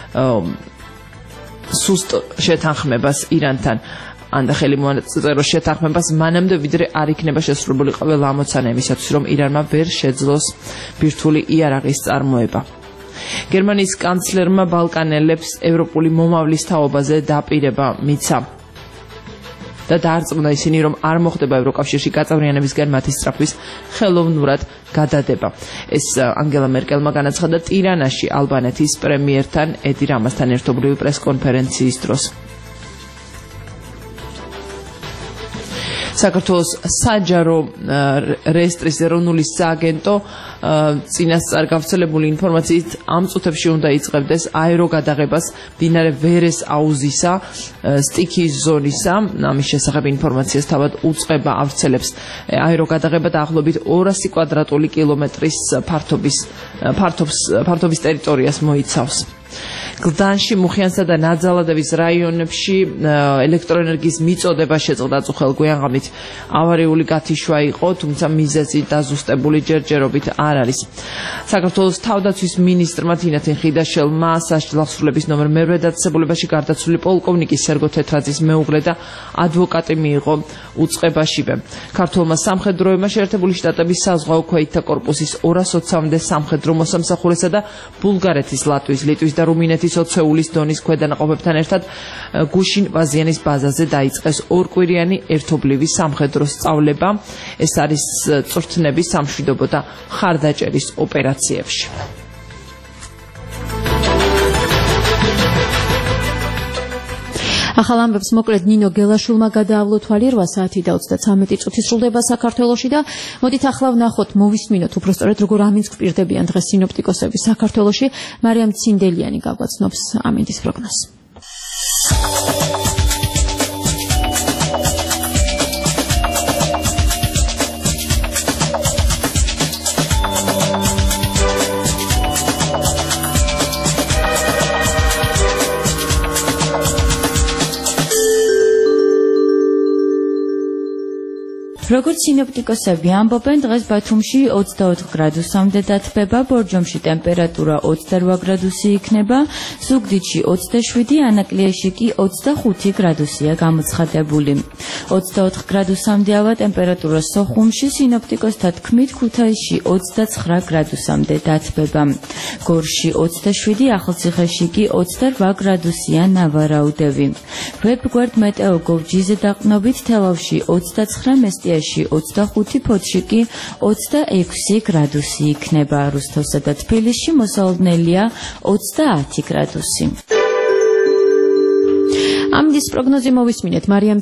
სუსტ შეთანხმებას ირანთან. ან ხელი მოაწეროს შეთანხმებას მანამდე ვიდრე არ იქნება შესრულებული ყველა ამოცანა იმისათვის, რომ ირანმა ვერ შეძლოს ბირთვული იარაღის წარმოება. გერმანიის კანცლერმა ბალკანელებს ევროპული მომავლის თაობაზე დაპირება მიცა და დაარწმუნა ისინი, რომ არ მოხდება ევროკავშირში გაწევრიანებისგან მათი სწრაფვის ხელოვნურად გადადება. ეს ანგელა მერკელმა განაცხადა ტირანაში ალბანეთის პრემიერთან ედი რამასთან ერთობლივი პრესკონფერენციის დროს. საქართველოს საჯარო რეესტრის ეროვნული სააგენტო წინასწარ გავრცელებული ინფორმაციით ამ წუთებში უნდა იწყებდეს აეროგადაღებას მდინარე ვერეს აუზისა სტიქიის ზონისა. ამის შესახებ ინფორმაციას თავად უწყება ავრცელებს. აეროგადაღება დაახლოებით 200 კვადრატული კილომეტრის ფართობის ტერიტორიას მოიცავს. გლდანში, მუხიანსა და ნაძალადების რაიონებში ელექტროენერგიის მიწოდება შეწყდა წუხელ გვიანღამით. ავარიული გათიშვა იყო, თუმცა მიზეზი დაზუსტებული ჯერჯერობით არ არის. საქართველოს თავდაცვის მინისტრმა თინათინ ხიდაშელმა სასჯელახსრულების ნომერ მერვე დაწესებულებაში გარდაცვლილი პოლკოვნიკის სერგო თეთრაძის მეუღლე და ადვოკატი მიიღო უწყებაშივე. ქართველმა სამხედროებმა შეერთებული შტატების საზღვაო ქვეითთა კორპუსის 220-მდე სამხედრო მოსამსახურესა და ბულგარეთის, ლატვიის, ლიტვის და რუმინეთის ოცეულის დონის ქვედანაყოფებთან ერთად გუშინ ვაზიანის ბაზაზე დაიწყეს ორკვირიანი ერთობლივი სამხედრო სწავლება. ეს არის წვრთნები სამშვიდობო და ხარდაჭერის ოპერაციებში. ახალ ამბებს მოკლედ ნინო გელაშვილმა გადაავლო თვალი 8 საათი და 33 წუთი სრულდება საქართველოში და მოდით ახლა ვნახოთ, მოვისმინოთ უბრალოდ როგორ ამინდს გვპირდებიან დღეს სინოპტიკოსები საქართველოში. მარიამ ცინდელიანი გაგვაცნობს ამინდის პროგნოზს. როგორც სინოპტიკოსები ამბობენ, დღეს ბათუმში 24 გრადუსამდე დათბება, ბორჯომში ტემპერატურა 28 გრადუსი იქნება, ზუგდიდში 27, ანაკლიაში კი 25 გრადუსია გამოცხადებული. 24 გრადუსამდე ავა ტემპერატურა სოხუმში, სინოპტიკოსთა თქმით, ქუთაისში 29 გრადუსამდე დათბება. გორში 27, ახალციხეში კი 28 გრადუსია ნავარაუდევი. ვებგვერდ მეტეოგოვ.gz-ზე დაყნობით თელავში 29, მესტიაში 25, ფოთში კი 26 გრადუსი იქნება. რუსთავსა და თბილისში მოსალოდნელია 30 გრადუსი. ამდის პროგნოზი მოვისმინეთ მარიამ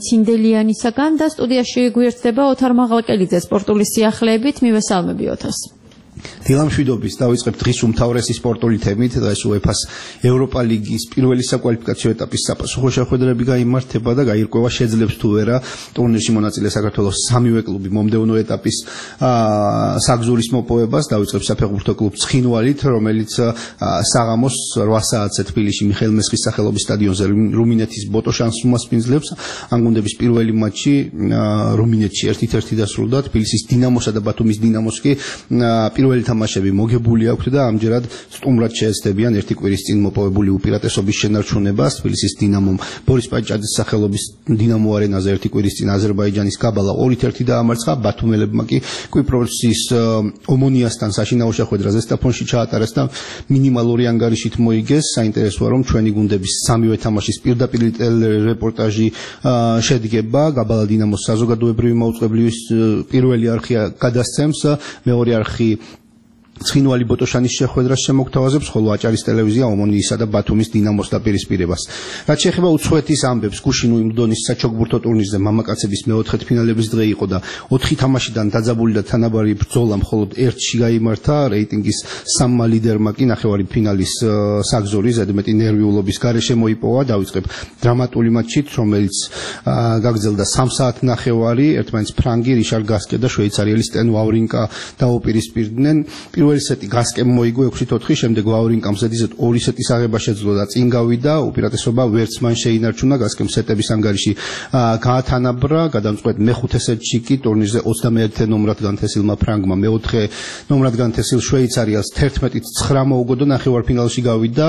ცინდელიანისაგან და სტუდიაში გვერდდება ოთარ მაღალკელიძე სპორტული სიახლეებით. მივესალმები ოთარს. დილამშვიდობის დავიწყებთ დღის უმთავრესი სპორტული თემით. დღეს UEFA-ს ევროპა ლიგის პირველი საკვალიფიკაციო ეტაპის საპასუხო შეხვედრები გაიმართება და გაირკვევა შეძლებს თუ არა ტურნირში მონაწილე საქართველოს სამივე კლუბი მომდევნო ეტაპის საგზურის მოპოვებას. დავიწყებთ საფეხბურთო კლუბ ცხინვალით, რომელიც საღამოს 8 საათზე თბილისში მიხეილ მესხის სახელობის სტადიონზე რუმინეთის ბოტოშანს უმასპინძლებს. ამ გუნდების პირველი მატჩი რუმინეთში 1-1 დასრულდა. თბილისის დინამოსა და ბათუმის დინამოს კი პირველი თამაშები მოგებული აქვთ და ამჯერად სტუმრად შეეცდებიან ერთი კვირის წინ მოპოვებული უპირატესობის შენარჩუნებას. თბილისის დინამომ ბორის პაჭაძის სახელობის დინამო არენაზე ერთი კვირის წინ აზერბაიჯანის გაბალა 2-1 დაამარცხა. ბათუმელებმა კი კვიპროსის ომონიასთან საშინაო შეხვედრაზე სტაფონში ჩაატარეს და მინიმალური ანგარიშით მოიგეს. საინტერესოა რომ ჩვენი გუნდების სამივე თამაშის პირდაპირ რეპორტაჟი შედგება. გაბალა დინამოს საზოგადოებრივი მაუწყებლის პირველი არხი გადასცემს, მეორე არხი ცხინვალი ბოტოშანის შეხვედრას შემოგთავაზებს, ხოლო აჭარის ტელევიზია ომონიისა და ბათუმის დინამოს დაპირისპირებას. რაც შეეხება უცხოეთის ამბებს, გუშინ უიმბლდონის საჩოგბურთო ტურნირზე მამაკაცების მეოთხედფინალების დღე იყო და 4 თამაშიდან დაძაბული და თანაბარი ბრძოლა მხოლოდ ერთში გაიმართა. რეიტინგის სამმა ლიდერმა კი ნახევარი ფინალის საგზური ზედმეტი ნერვიულობის გარეშე მოიპოვა. დავიწყებ დრამატული მატჩით, რომელიც გაგრძელდა 3 საათნახევარი. ერთმანეთს ფრანგი რიშარ გასკე და შვეიცარიელი სტენ ვავრინკა დაუპირისპირდნენ. პირველი სეტი გასკემ მოიგო 6-4, შემდეგ ვავრინკამ ზედიზედ 2 სეტის აღება შეძლო და წინ გავიდა. უპირატესობა ვერც მან შეინარჩუნა, გასკემ სეტების ანგარიში გაათანაბრა. გადამწყვეტ მეხუთე სეტში კი ტურნირზე 21 ნომრად განთესილმა ფრანგმა მეოთხე ნომრად განთესილ შვეიცარიელს 11-9 მოუგო და ნახევარფინალში გავიდა.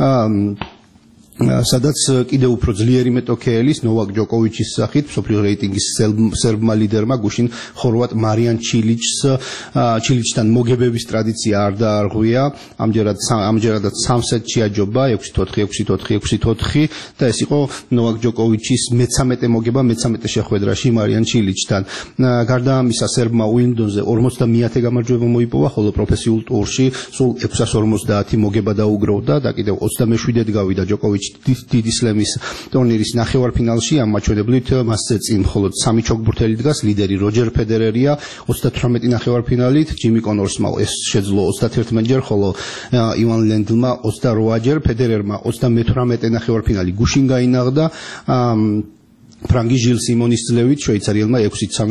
სადაც კიდევ უფრო ძლიერი მეტოქეელის ნოვაკ ჯოკოვიჩის სახით მსოფლიო რეიტინგის სერბმა ლიდერმა გუშინ ხორვატ მარიან ჩილიჩთან მოგებების ტრადიცია არ დაარღვია. ამჯერადაც 3 სეტში აჯობა 6-4, 6-4, 6-4 და ეს იყო ნოვაკ ჯოკოვიჩის მე-13 მოგება მე-13 შეხვედრაში მარიან ჩილიჩთან. გარდა ამისა, სერბმა უიმბლდონზე 50 გამარჯვება მოიპოვა, ხოლო პროფესიულ ტურში სულ 650 მოგება დაუგროვდა და კიდევ 27-ად გავიდა ჯოკოვიჩი დიდი სლემის ტურნირის ნახევარფინალში. ამ მაჩვენებლით მასზე წინ მხოლოდ 3 ჩოგბურთელი დგას. ლიდერი როჯერ ფედერერია 38 ნახევარფინალით, ჯიმი კონორსმა ეს შეძლო 31 ჯერ, ხოლო ივან ლენდლმა 28 ჯერ, ფედერერმა 38 ნახევარფინალი გუშინ გაინაღდა. ფრანგი ჟილ სიმონის ძლევით შვეიცარიელმა 6-3,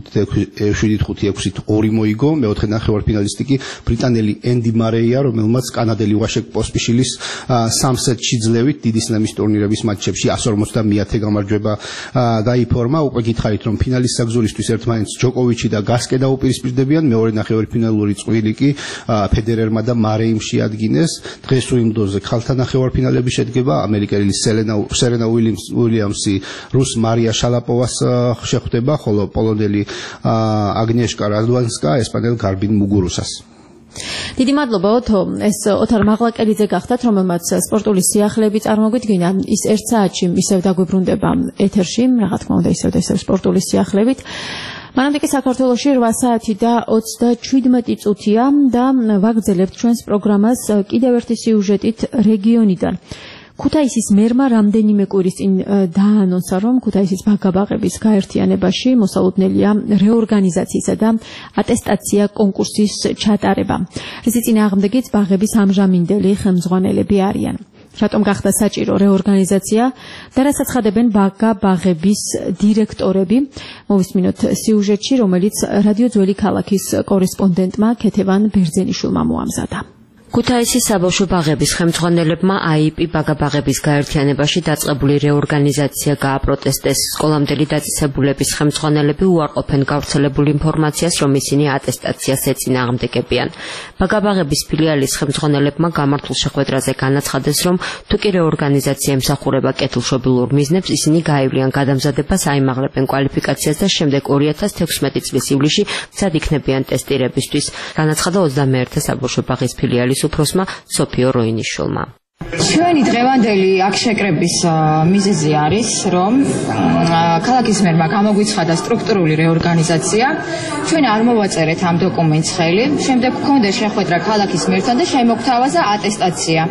7-5, 6-2 მოიგო. მეოთხე ნახევარფინალისტი კი ბრიტანელი ენდი მარეია, რომელმაც კანადელი ვაშეკ პოსპიშილის 3 სეტში ძლევით დიდი სლემის ტურნირების მატჩებში 150 გამარჯვება გაიფორმა. უკვე გითხარით, რომ ფინალის საგზურისთვის ერთმანეთს ჯოკოვიჩი და გასკე დაუპირისპირდებიან. მეორე ნახევარფინალური წყვილი კი ფედერერმა და მარეიმ შეადგინეს. დღეს უიმბლდონზე ქალთა ნახევარფინალები შედგება. ამერიკელი სერენა უილიამსი რუს მარია შალაპოვას შეხვდება, ხოლო პოლონელი აგნიეშკა რადვანსკა ესპანელ გარბინ მუგურუსას. დიდი მადლობა ოთო, ეს ოთარ მაღლაკელიძე გახდათ, რომელმაც სპორტული სიახლეები წარმოგვიდგინა. ის 1 საათში ისევ დაგვიბრუნდება ეთერში, რა თქმა უნდა ისევ სპორტული სიახლეებით. მანამდე კი საქართველოში 8 საათი და 37 წუთია და ვაგრძელებთ ჩვენს პროგრამას კიდევ ერთი სიუჟეტით რეგიონიდან. ქუთაისის მერმა რამდენიმე კვირის წინ დაანონსა, რომ ქუთაისის ბაგაბაღების გაერთიანებაში მოსალოდნელია რეორგანიზაციისა და ატესტაცია კონკურსის ჩატარება. რის წინააღმდეგიც ბაღების ამჟამინდელი ხელმძღვანელები არიან. რატომ გახდა საჭირო რეორგანიზაცია და რა საცხადებენ ბაგაბაღების დირექტორები? მოვისმინოთ სიუჟეტში, რომელიც რადიო ძველი ქალაქის კორესპონდენტმა ქეთევან ბერძენიშვილმა მოამზადა. ქუთაისის საბავშვო ბაღების ხელმძღვანელებმა აიპი ბაგაბაღების გაერთიანებაში დაწყებული რეორგანიზაცია გააპროტესტეს. სკოლამდელი დაწესებულების ხელმძღვანელები უარყოფენ გავრცელებულ ინფორმაციას, რომ ისინი ატესტაციას ეწინააღმდეგებიან. ბაგაბაღების ფილიალის ხელმძღვანელებმა გამართულ შეხვედრაზე განაცხადეს, რომ თუკი რეორგანიზაცია ემსახურება კეთილშობილურ მიზნებს, ისინი გაივლიან გადამზადებას, აიმაღლებენ კვალიფიკაციას და შემდეგ 2016 წლის ივლისში მცად იქნებიან ტესტირებისთვის. განაცხადა 21 საბავშვო ბაღის ფილიალის უფროსმა სოფიო როინიშვილმა. ჩვენი დღევანდელი აქ შეკრების მიზეზი არის, რომ ქალაქის მერმა გამოგვიცხადა სტრუქტურული რეორგანიზაცია. ჩვენ არ მოვაწერეთ ამ დოკუმენტს ხელი, შემდეგ გვქონდა შეხვედრა ქალაქის მერთან და შემოგთავაზა ატესტაცია.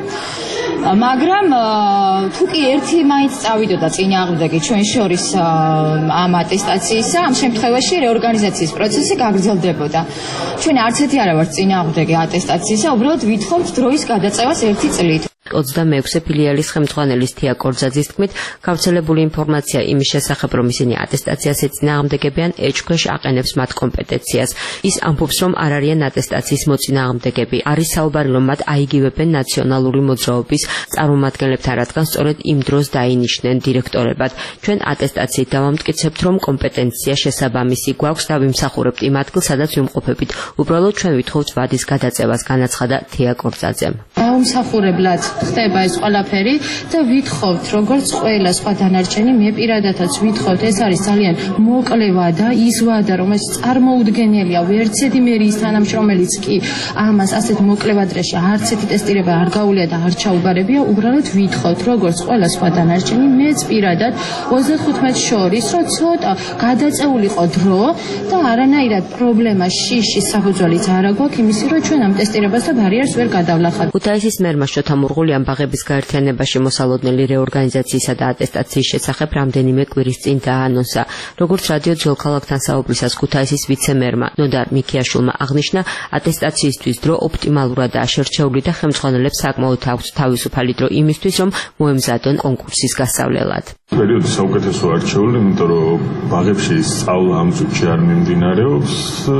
მაგრამ თუ კი ერთი მაინც წავიდოდა წინააღმდეგი ჩვენ შორის ამ ატესტაციისა, ამ შემთხვევაში რეორგანიზაციის პროცესი გაგრძელდებოდა. ჩვენ არც ერთი არა ვართ წინააღმდეგი ატესტაციისა, უბრალოდ ვითხოვთ დროის გადაწევას 1 წლით. 26 ფილიალის ხელმძღვანელის თია კორძაძის თქმით, გავრცელებული ინფორმაცია იმის შესახებ, რომ ისინი ატესტაციას ეწინააღმდეგებიან, ეჭქვეშ აყენებს მათ კომპეტენციას. ის ამბობს, რომ არ არიან ატესტაციის მოწინააღმდეგები. არის საუბარი, რომ მათ აიგივებენ ნაციონალური მოძრაობის წარმომადგენლებთან, რადგან სწორედ იმ დროს დაინიშნენ დირექტორებად. ჩვენ ატესტაციით დავამტკიცებთ, რომ კომპეტენცია შესაბამისი გვაქვს და ვიმსახურებთ იმ ადგილს, სადაც ვიმყოფებით. უბრალოდ ჩვენ ვითხოვთ ვადის გადაწევას, განაცხადა თია კორძაძემ. დაუმსახურებლად ხდება ეს ყველაფერი და ვითხოვთ, როგორც ყველა სხვა დანარჩენი, მე პირადადაც ვითხოვთ, ეს არის ძალიან მოკლე ვადა, ის ვადა, რომელიც წარმოუდგენელია, ვერცერთი მერიის თანამშრომელიც კი ამას ასეთ მოკლე ვადაში არც ერთი ტესტირება არ გაუვლია და არ ჩაუბარებია, უბრალოდ ვითხოვთ, როგორც ყველა სხვა დანარჩენი, მეც პირადად 35 შორის, რომ ცოტა გადაწეულიყო დრო და არანაირად პრობლემა შიში საფუძველიც არ აგვაქვს იმისი, რომ ჩვენ ამ ტესტირებას და ბარიერს ვერ გადავლახავთ. ქუთაისის მერმა შოთა მურღული ამ ბაღების გაერთიანებაში მოსალოდნელი რეორგანიზაციისა და ატესტაციის შესახებ რამდენიმე კვირის წინ დაანონსა. როგორც რადიო ძველ ქალაქთან საუბრისას ქუთაისის ვიცე-მერმა ნოდარ მიქიაშვილმა აღნიშნა, ატესტაციისთვის დრო ოპტიმალურადაა შერჩეული და ხელმძღვანელებს საკმაოდ აქვთ თავისუფალი დრო იმისთვის, რომ მოემზადონ კონკურსის გასავლელად. პერიოდი საუკეთესო არჩეული, იმიტომ რომ ბაღებში სწავლა ამ წუთში არ მიმდინარეობს,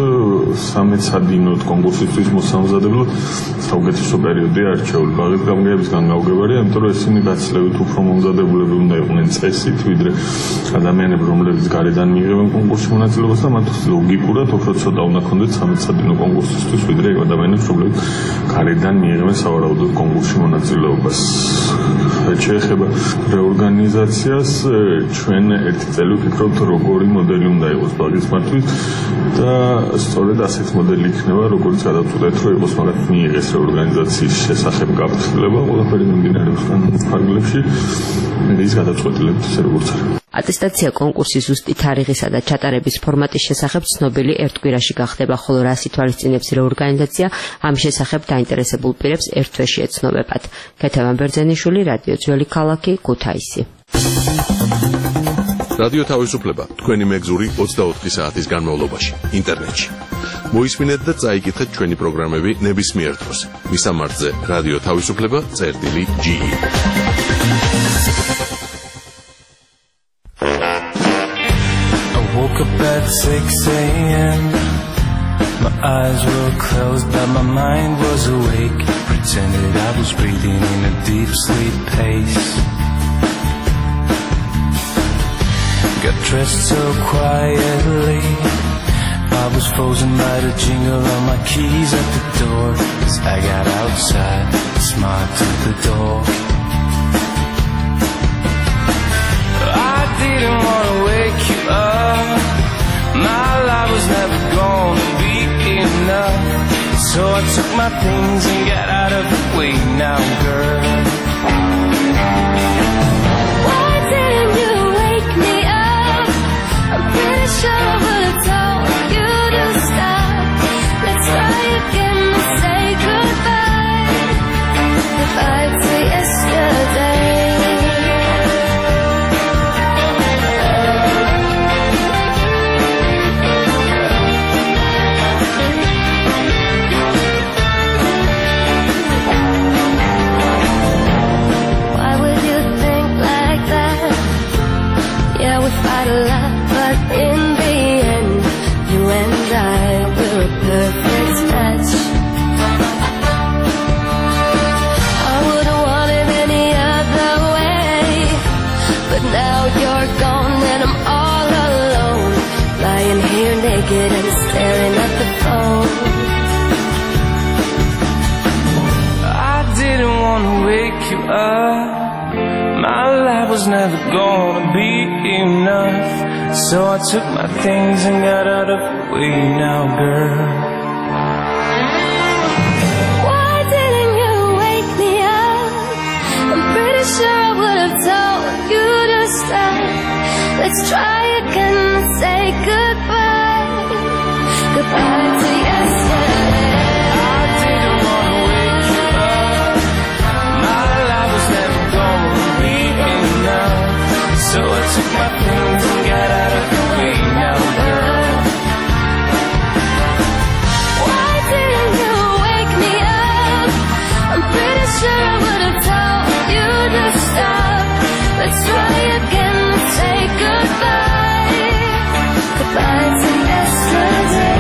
სამეცადინოდ კონკურსისთვის მოსამზადებლად საუკეთესო პერიოდია არჩეული. ბაღის გამგეებისგან გავგებარია, იმიტომ რომ ესენი გაცილებით უფრო მომზადებულები უნდა იყვნენ წესით, ვიდრე ადამიანები, რომლებიც გარედან მიიღებენ კონკურსში მონაწილეობას და მათ ლოგიკურად უფრო ცოტა უნდა ქონდეთ სამეცადინო კონკურსისთვის, ვიდრე ადამიანებს, რომლებიც გარედან მიიღებენ სავარაუდოდ კონკურსში მონაწილეობას. შეეხება რეორგანიზაციას, ჩვენ ერთი წელი ვფიქრობთ, როგორი მოდელი უნდა იყოს ბაღის მართვის და სწორედ ასეთ მოდელი იქნება, როგორც გადავწყვეტეთ, რომ იყოს მაგათ მიიღეს რეორგანიზაციის შესახებ გაფრთხილება ყველაფერი მიმდინარეობს განმარტებლებში, ის გადაწყვეტილებთ ისე როგორც არის. ატესტაცია კონკურსის ზუსტი თარიღისა და ჩატარების ფორმატის შესახებ ცნობილი ერთ კვირაში გახდება, ხოლო რას ითვალისწინებს რეორგანიზაცია, ამ შესახებ დაინტერესებულ პირებს ერთ თვეში ეცნობებათ. ქეთევან ბერძენიშვილი, რადიო ძველი ქალაქი, ქუთაისი. რადიო თავისუფლება, თქვენი მეგზური 24 საათის განმავლობაში, ინტერნეტში. მოისმინეთ და წაიკითხეთ ჩვენი პროგრამები ნებისმიერ დროს. მისამართზე რადიო თავისუფლება.ge. Woke up at 6 a.m. My eyes were closed but my mind was awake. Pretended I was breathing in a deep sleep pace. Got dressed so quietly, I was frozen by the jingle of my keys at the door. As I got outside, smiled to the door. I didn't want to wake you up, my life was never gonna be enough. So I took my things and got out of the way now, girl. Why didn't you wake me up? I'm pretty sure I would have told you to stop. Let's try again and say goodbye. Goodbye to yesterday. Fight a lot, but in the end, you and I were a perfect match. I wouldn't want it any other way, but now you're gone and I'm all alone, lying here naked and staring at the phone. I didn't want to wake you up, my life was never gonna be enough. So I took my things and got out of the way now, girl. Why didn't you wake me up? Let's try again and say goodbye. Goodbye to yesterday. I didn't wanna wake you up. My life was never gonna be enough. So I took my things and got out of the way now, girl. Why didn't you wake me up? I'm pretty sure I would have told you to stop. Let's try again and say goodbye. Goodbye to yesterday.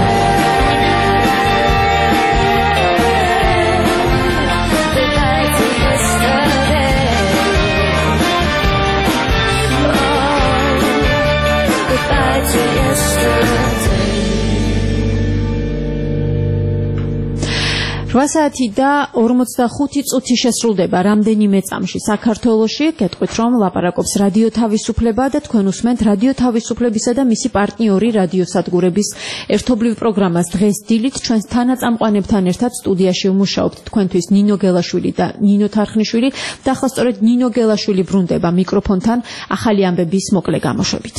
Goodbye to yesterday. Oh, goodbye to yesterday. 8 საათი და 45 წუთი შესრულდება რამდენიმე წამში საქართველოში. გეტყვით, რომ ლაპარაკობს რადიო თავისუფლება და თქვენ უსმენთ რადიო თავისუფლებისა და მისი პარტნიორი რადიოსადგურების ერთობლივ პროგრამას დღეს დილით. ჩვენს თანაწამყვანებთან ერთად სტუდიაში ვმუშაობთ თქვენთვის ნინო გელაშვილი და ნინო თარხნიშვილი და ახლა სწორედ ნინო გელაშვილი ბრუნდება მიკროფონთან ახალი ამბების მოკლე გამოშვებით.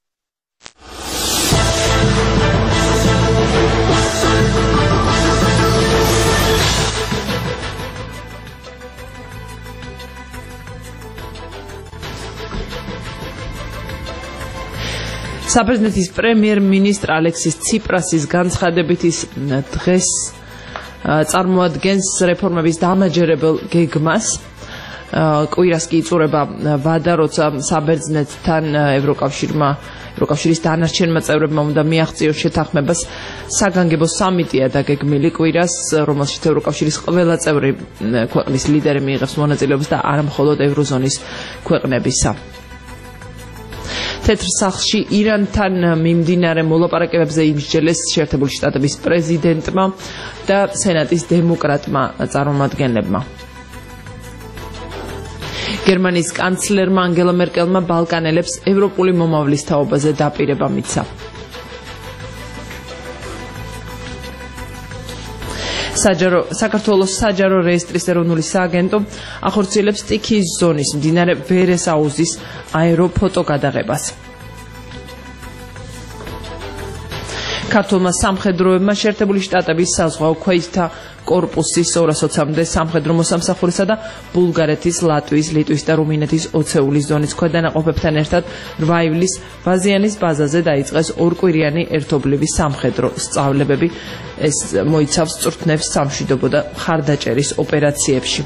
საბერძნეთის პრემიერ-მინისტრ ალექსის ციპრასის განცხადებით ის დღეს წარმოადგენს რეფორმების დამაჯერებელ გეგმას. კვირას კი იწურება ვადა, როცა საბერძნეთთან ევროკავშირის დანარჩენმა წევრებმა უნდა მიაღწიოს შეთანხმებას. საგანგებო სამიტია დაგეგმილი კვირას, რომელშიც ევროკავშირის ყველა წევრი ქვეყნის ლიდერი მიიღებს მონაწილეობას და არა მხოლოდ ევროზონის ქვეყნებისა. თეთრ სახლში ირანთან მიმდინარე მოლაპარაკებებზე იმსჯელეს შეერთებული შტატების პრეზიდენტმა და სენატის დემოკრატმა წარმომადგენლებმა. გერმანიის კანცლერმა ანგელა მერკელმა ბალკანელებს ევროპული მომავლის თაობაზე დაპირება მისცა. საქართველოს საჯარო რეესტრის ეროვნული სააგენტო ახორციელებს სტიქიის ზონის მდინარე ვერეს აუზის აეროფოტო გადაღებას. ქართულმა სამხედროებმა შეერთებული შტატების საზღვაო ქვეითთა კორპუსის 220-მდე სამხედრო მოსამსახურისა და ბულგარეთის, ლატვიის, ლიტვის და რუმინეთის ოცეულის ზონის ქვედანაყოფებთან ერთად 8 ივლის ბაზიანის ბაზაზე დაიწყეს ორკვირიანი ერთობლივი სამხედრო სწავლებები. ეს მოიცავს წვრთნებს სამშვიდობო და მხარდაჭერის ოპერაციებში.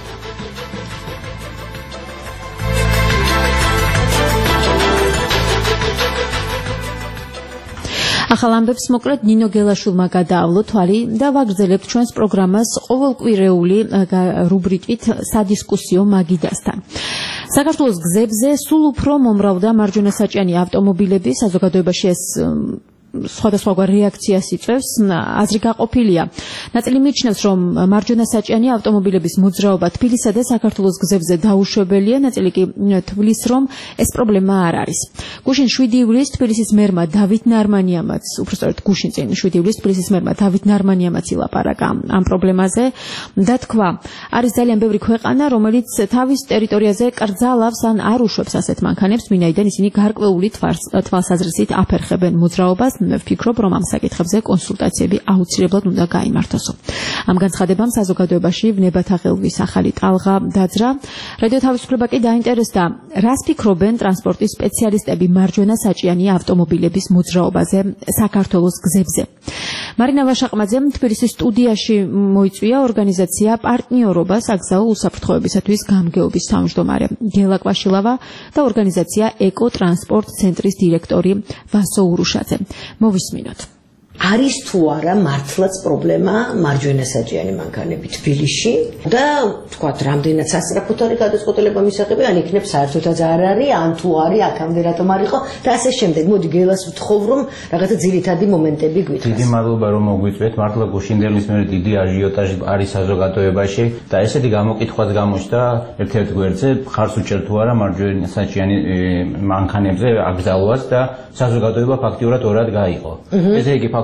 ახალ ამბებს მოკლედ ნინო გელაშვილმა გადაავლო თვალი და ვაგრძელებთ ჩვენს პროგრამას ყოველკვირეული რუბრიკით სადისკუსიო მაგიდასთან. საქართველოს გზებზე სულ უფრო მომრავლდა მარჯვენა საჭიანი ავტომობილები, საზოგადოებაში ეს სხვადასხვაგვარ რეაქციას იწვევს. აზრი გაყოფილია. ნაწილი მიიჩნევს, რომ მარჯვენა საჭიანი ავტომობილების მოძრაობა თბილისსა და საქართველოს გზებზე დაუშვებელია, ნაწილი კი თვლის, რომ ეს პრობლემა არ არის. გუშინ 7 ივლისს თბილისის მერმა დავით ნარმანიამაც, უბრალოდ გუშინ წინ 7 ივლისს თბილისის მერმა დავით ნარმანიამაც ილაპარაკა ამ პრობლემაზე და თქვა, არის ძალიან ბევრი ქვეყანა, რომელიც თავის ტერიტორიაზე კრძალავს ან არ უშვებს ასეთ მანქანებს, ვინაიდან ისინი გარკვეული თვალსაზრისით აფერხებენ მოძრაობას. ვფიქრობ, რომ ამ საკითხებზე კონსულტაციები აუცილებლად უნდა გაიმართოსო. ამ განცხადებამ საზოგადოებაში ვნებათა ღელვის ახალი ტალღა დაძრა. რადიო თავისუფლება კი დაინტერესდა, რას ფიქრობენ ტრანსპორტის სპეციალისტები მარჯვენა საჭიანი ავტომობილების მოძრაობაზე საქართველოს გზებზე. მარინა ვაშაყმაძემ თბილისის სტუდიაში მოიწვია ორგანიზაცია პარტნიორობა საგზაო უსაფრთხოებისათვის გამგეობის თავმჯდომარე გელა კვაშილავა და ორგანიზაცია ეკო ტრანსპორტ ცენტრის დირექტორი ვასო ურუშაძე. მოვისმინოთ. არის თუ არა მართლაც პრობლემა მარჯვენა საჭიანი მანქანები თბილისში და თქვათ რამდენად სასწრაფოდ არის გადაწყვეტილება მისაღები, ან იქნებ საერთოდაც არ არის, ან თუ არის აქამდე რატომ არ იყო და ასე შემდეგ. მოდი გელას ვთხოვ, რომ რაღაცა ძირითადი მომენტები გვითხრას. დიდი მადლობა რომ მოგვიწვიეთ. მართლა გუშინდელის მერე დიდი აჟიოტაჟი არის საზოგადოებაში და ესეთი გამოკითხვაც გამოჩნდა ერთ-ერთ გვერდზე, ხარს უჭერ თუ არა მარჯვენა საჭიანი მანქანებზე აკრძალვას და საზოგადოება ფაქტიურად ორად გაიყო. ესე იგი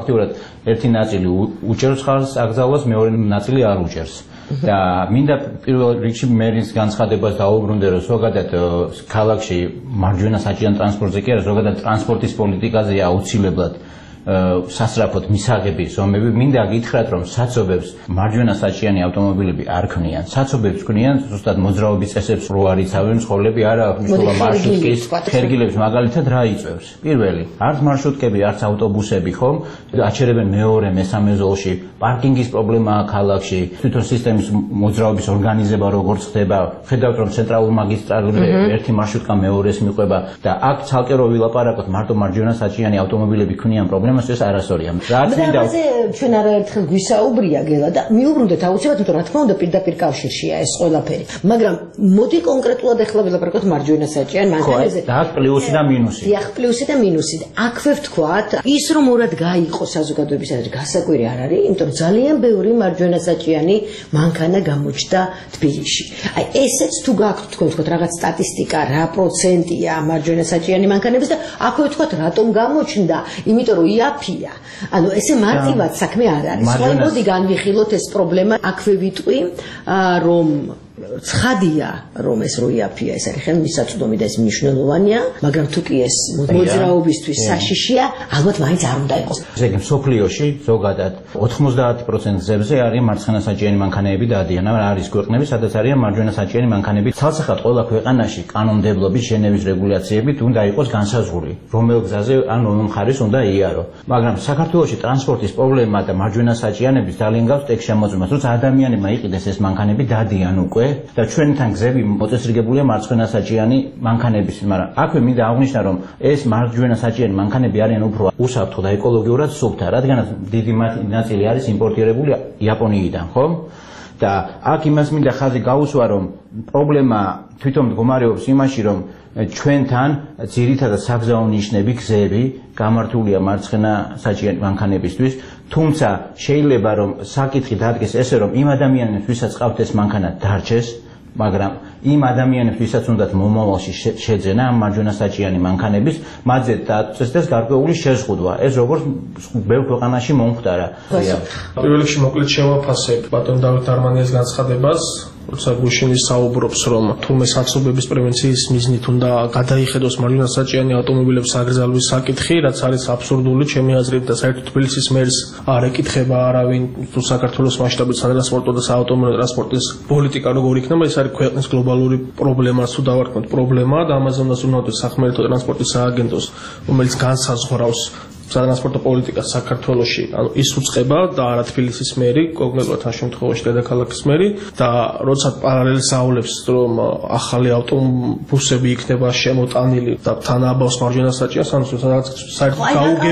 ფაქტიურად ერთი ნაწილი უჭერს ხარს აკრძალვას, მეორე ნაწილი არ უჭერს. და მინდა პირველ რიგში მერის განცხადებას დაუბრუნდე, რომ ზოგადად ქალაქში მარჯვენა საჭირო ტრანსპორტზე კი არა, ზოგადად ტრანსპორტის პოლიტიკაზე აუცილებლად სასწრაფოდ მისაღები ზომები. მინდა გითხრათ, რომ საცობებს მარჯვენა საჭიანი ავტომობილები არ ქმნიან. საცობებს ქმნიან ზუსტად მოძრაობის წესებს რო არიცავენ, სხოლები არა აქვს მნიშვნელობა მარშრუტკის ხერგილებს მაგალითად რა იწევს. პირველი, არც მარშრუტკები, არც ავტობუსები ხომ აჩერებენ მეორე, მესამე ზოლში. პარკინგის პრობლემაა ქალაქში, თვითონ სისტემის მოძრაობის ორგანიზება როგორც ხდება. ხედავთ, რომ ცენტრალურ მაგისტრალებზე ერთი მარშრუტკა მეორეს მიყვება და აქ ცალკე რო ვილაპარაკოთ, მარტო მარჯვენა საჭიანი ავტომობილები ქმნიან პრობლემას, ეს არასწორია. რაც მინდა ჩვენ არაერთხელ გვისაუბრია გელა და მიუბრუნდეთ აუცილებლად, თუმცა რა თქმა უნდა პირდაპირ კავშირშია ეს ყველაფერი. მაგრამ მოდი კონკრეტულად ახლა ვილაპარაკოთ მარჯვენა საჭიან მანქანებზე. და აქ პლუსი და მინუსი. დიახ, პლუსი და მინუსი. აქვე ვთქვათ, ის რომ ორად გაიყო საზოგადოების აზრი გასაკვირი არ არის, იმიტომ რომ ძალიან ბევრი მარჯვენა საჭიანი მანქანა გამოჩნდა თბილისში. აი ესეც თუ გაქვთ თქვენ ვთქვათ რაღაც სტატისტიკა, რა პროცენტია მარჯვენა საჭიანი მანქანების და აქვე ვთქვათ რატომ გამოჩნდა, იმიტომ რომ იაფია. ანუ ესე მარტივად საქმე არ არის. სხვა მოდი განვიხილოთ ეს პრობლემა, აქვე ვიტყვი, რომ ცხადია, რომ ეს რო იაფია, ეს არის ხელმისაწვდომი და ეს მნიშვნელოვანია, მაგრამ თუ კი ეს მოძრაობისთვის საშიშია, ალბათ მაინც არ უნდა იყოს. ესე იგი, სოფლიოში ზოგადად 90% გზებზე არის მარცხენა საჭიანი მანქანები დადიან. არის ქვეყნები, სადაც არიან მარჯვენა საჭიანი მანქანები. ცალსახად ყველა ქვეყანაში კანონმდებლობის ჟენევის რეგულაციებით უნდა იყოს განსაზღვრული, რომელ გზაზე ან რომელ მხარეს უნდა იარო. მაგრამ საქართველოში ტრანსპორტის პრობლემა და მარჯვენა საჭიანების ძალიან გავს ტექს შემოწმებას, როცა ადამიანებმა იყიდეს ეს მანქანები, დადიან უკვე და ჩვენთან გზები მოწესრიგებულია მარცხენა საჭიანი მანქანების, მაგრამ აქვე მინდა აღვნიშნო, რომ ეს მარჯვენა საჭიანი მანქანები არიან უფრო უსაფრთხო და ეკოლოგიურად სუფთა, რადგანაც დიდი ნაწილი არის იმპორტირებული იაპონიიდან, ხო? და აქ იმას მინდა ხაზი გაუსვა, რომ პრობლემა თვითონ მდგომარეობს იმაში, რომ ჩვენთან ძირითადად საგზაო ნიშნები გზები გამართულია მარცხენა საჭიანი მანქანებისთვის, თუმცა შეიძლება რომ საკითხი დადგეს ესე, რომ იმ ადამიანებს, ვისაც ყავთ ეს მანქანა, დარჩეს, მაგრამ იმ ადამიანებს, ვისაც უნდათ მომავალში შეძენა ამ მარჯვენა საჭიანი მანქანების, მათზე დაწესდეს გარკვეული შეზღუდვა. ეს როგორც ბევრ ქვეყანაში მომხდარა. პირველ რიგში მოკლედ შევაფასებ ბატონ დავით არმანიას განცხადებას, როცა გუშინი საუბრობს, რომ თურმე საცობების პრევენციის მიზნით უნდა გადაიხედოს მარჯვენა საჭიანი ავტომობილების აკრძალვის საკითხი, რაც არის აბსურდული ჩემი აზრით და საერთოდ თბილისის მერს არ ეკითხება არავინ თუ საქართველოს მასშტაბით სატრანსპორტო და საავტომობილო ტრანსპორტის პოლიტიკა როგორ იქნება, ეს არის ქვეყნის გლობალური პრობლემა, თუ დავარქმევთ პრობლემა და ამაზე უნდა ზრუნავდეს სახმელეთო ტრანსპორტის სააგენტოს, რომელიც განსაზღვრავს სატრანსპორტო პოლიტიკას საქართველოში, ანუ ის უწყება და არა თბილისის მერი, კონკრეტულად ამ შემთხვევაში დედაქალაქის მერი და როცა პარალელს აავლებს, რომ ახალი ავტობუსები იქნება შემოტანილი და თანააბავს მარჯვენა საჭიანს, ანუ საერთოდ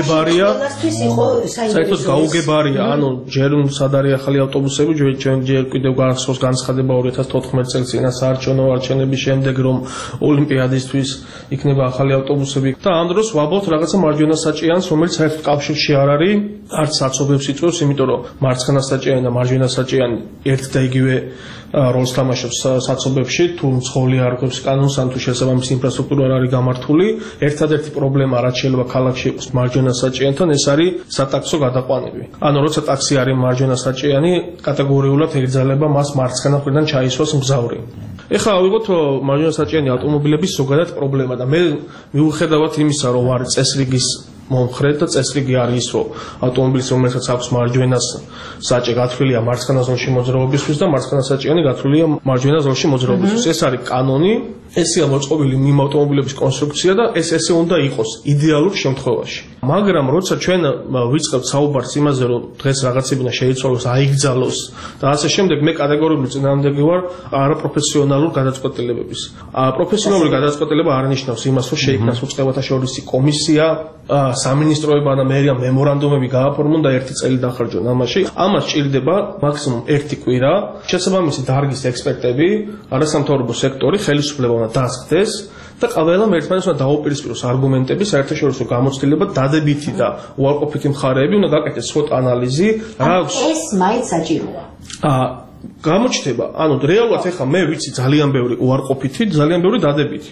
გაუგებარია, ანუ ჯერ სად არის ახალი ავტობუსები, ჩვენ ჯერ კიდევ გახსოვს განცხადება 2014 წელს წინა საარჩევნო არჩევნების შემდეგ, რომ ოლიმპიადისთვის იქნება ახალი ავტობუსები და ამ დროს ვაბობთ რაღაცა მარჯვენა საჭიანს, რომელიც საერთოდ კავშირში არ არის, არც საცობებს იწვევს, იმიტომ რომ მარცხენა საჭიანი და მარჯვენა საჭიანი ერთ და იგივე როლს თამაშობს საცობებში, თუ მძღოლი არ ყვებს კანონს, ან თუ შესაბამისი ინფრასტრუქტურა არ არის გამართული. ერთადერთი პრობლემა, რაც შეიძლება ქალაქში იყოს მარჯვენა საჭიანთან, ეს არის სატაქსო გადაყვანები. ანუ როცა ტაქსი არის მარჯვენა საჭიანი, კატეგორიულად ეკრძალება მას მარცხენა მხრიდან ჩაისვას მგზავრი. ეხლა ავიღოთ მარჯვენა საჭიანი ავტომობილების ზოგადად პრობლემა და მე მიუხედავად იმისა, რომ არის წესრიგის მომხრე და წესრიგი არის ის, რომ ავტომობილის რომელსაც აქვს მარჯვენას საჭე გათვლილია მარცხენა ზოლში მოძრაობისთვის და მარცხენა საჭიანი გათვლილია მარჯვენა ზოლში მოძრაობისთვის. ეს არის კანონი, ესეა მოწყობილი იმ ავტომობილების კონსტრუქცია და ეს ესე უნდა იყოს იდეალურ შემთხვევაში. მაგრამ როცა ჩვენ ვიწყებთ საუბარს იმაზე, რომ დღეს რაღაცები უნდა შეიცვალოს, აიგზალოს და ასე შემდეგ, მე კატეგორიული წინააღმდეგი ვარ არაპროფესიონალურ გადაწყვეტილებების. პროფესიონალური გადაწყვეტილება არ ნიშნავს იმას, რომ შეიქმნას უწყებათა შორისი კომისია, სამინისტროებმა და მერიამ მემორანდუმები გააფორმონ და ერთი წელი დახარჯონ ამაში. ამას ჭირდება მაქსიმუმ ერთი კვირა. შესაბამისი დარგის ექსპერტები, არასამთავრობო სექტორი, ხელისუფლება უნდა დასხდეს და ყველამ ერთმანეთს უნდა დაუპირისპიროს არგუმენტები, საერთაშორისო გამოცდილება, დადებითი და უარყოფითი მხარეები უნდა გაკეთდეს სვოტ ანალიზი. ეს მაინც საჭიროა. გამოჩნდება, ანუ რეალურად ეხლა მე ვიცი ძალიან ბევრი უარყოფითი, ძალიან ბევრი დადებითი.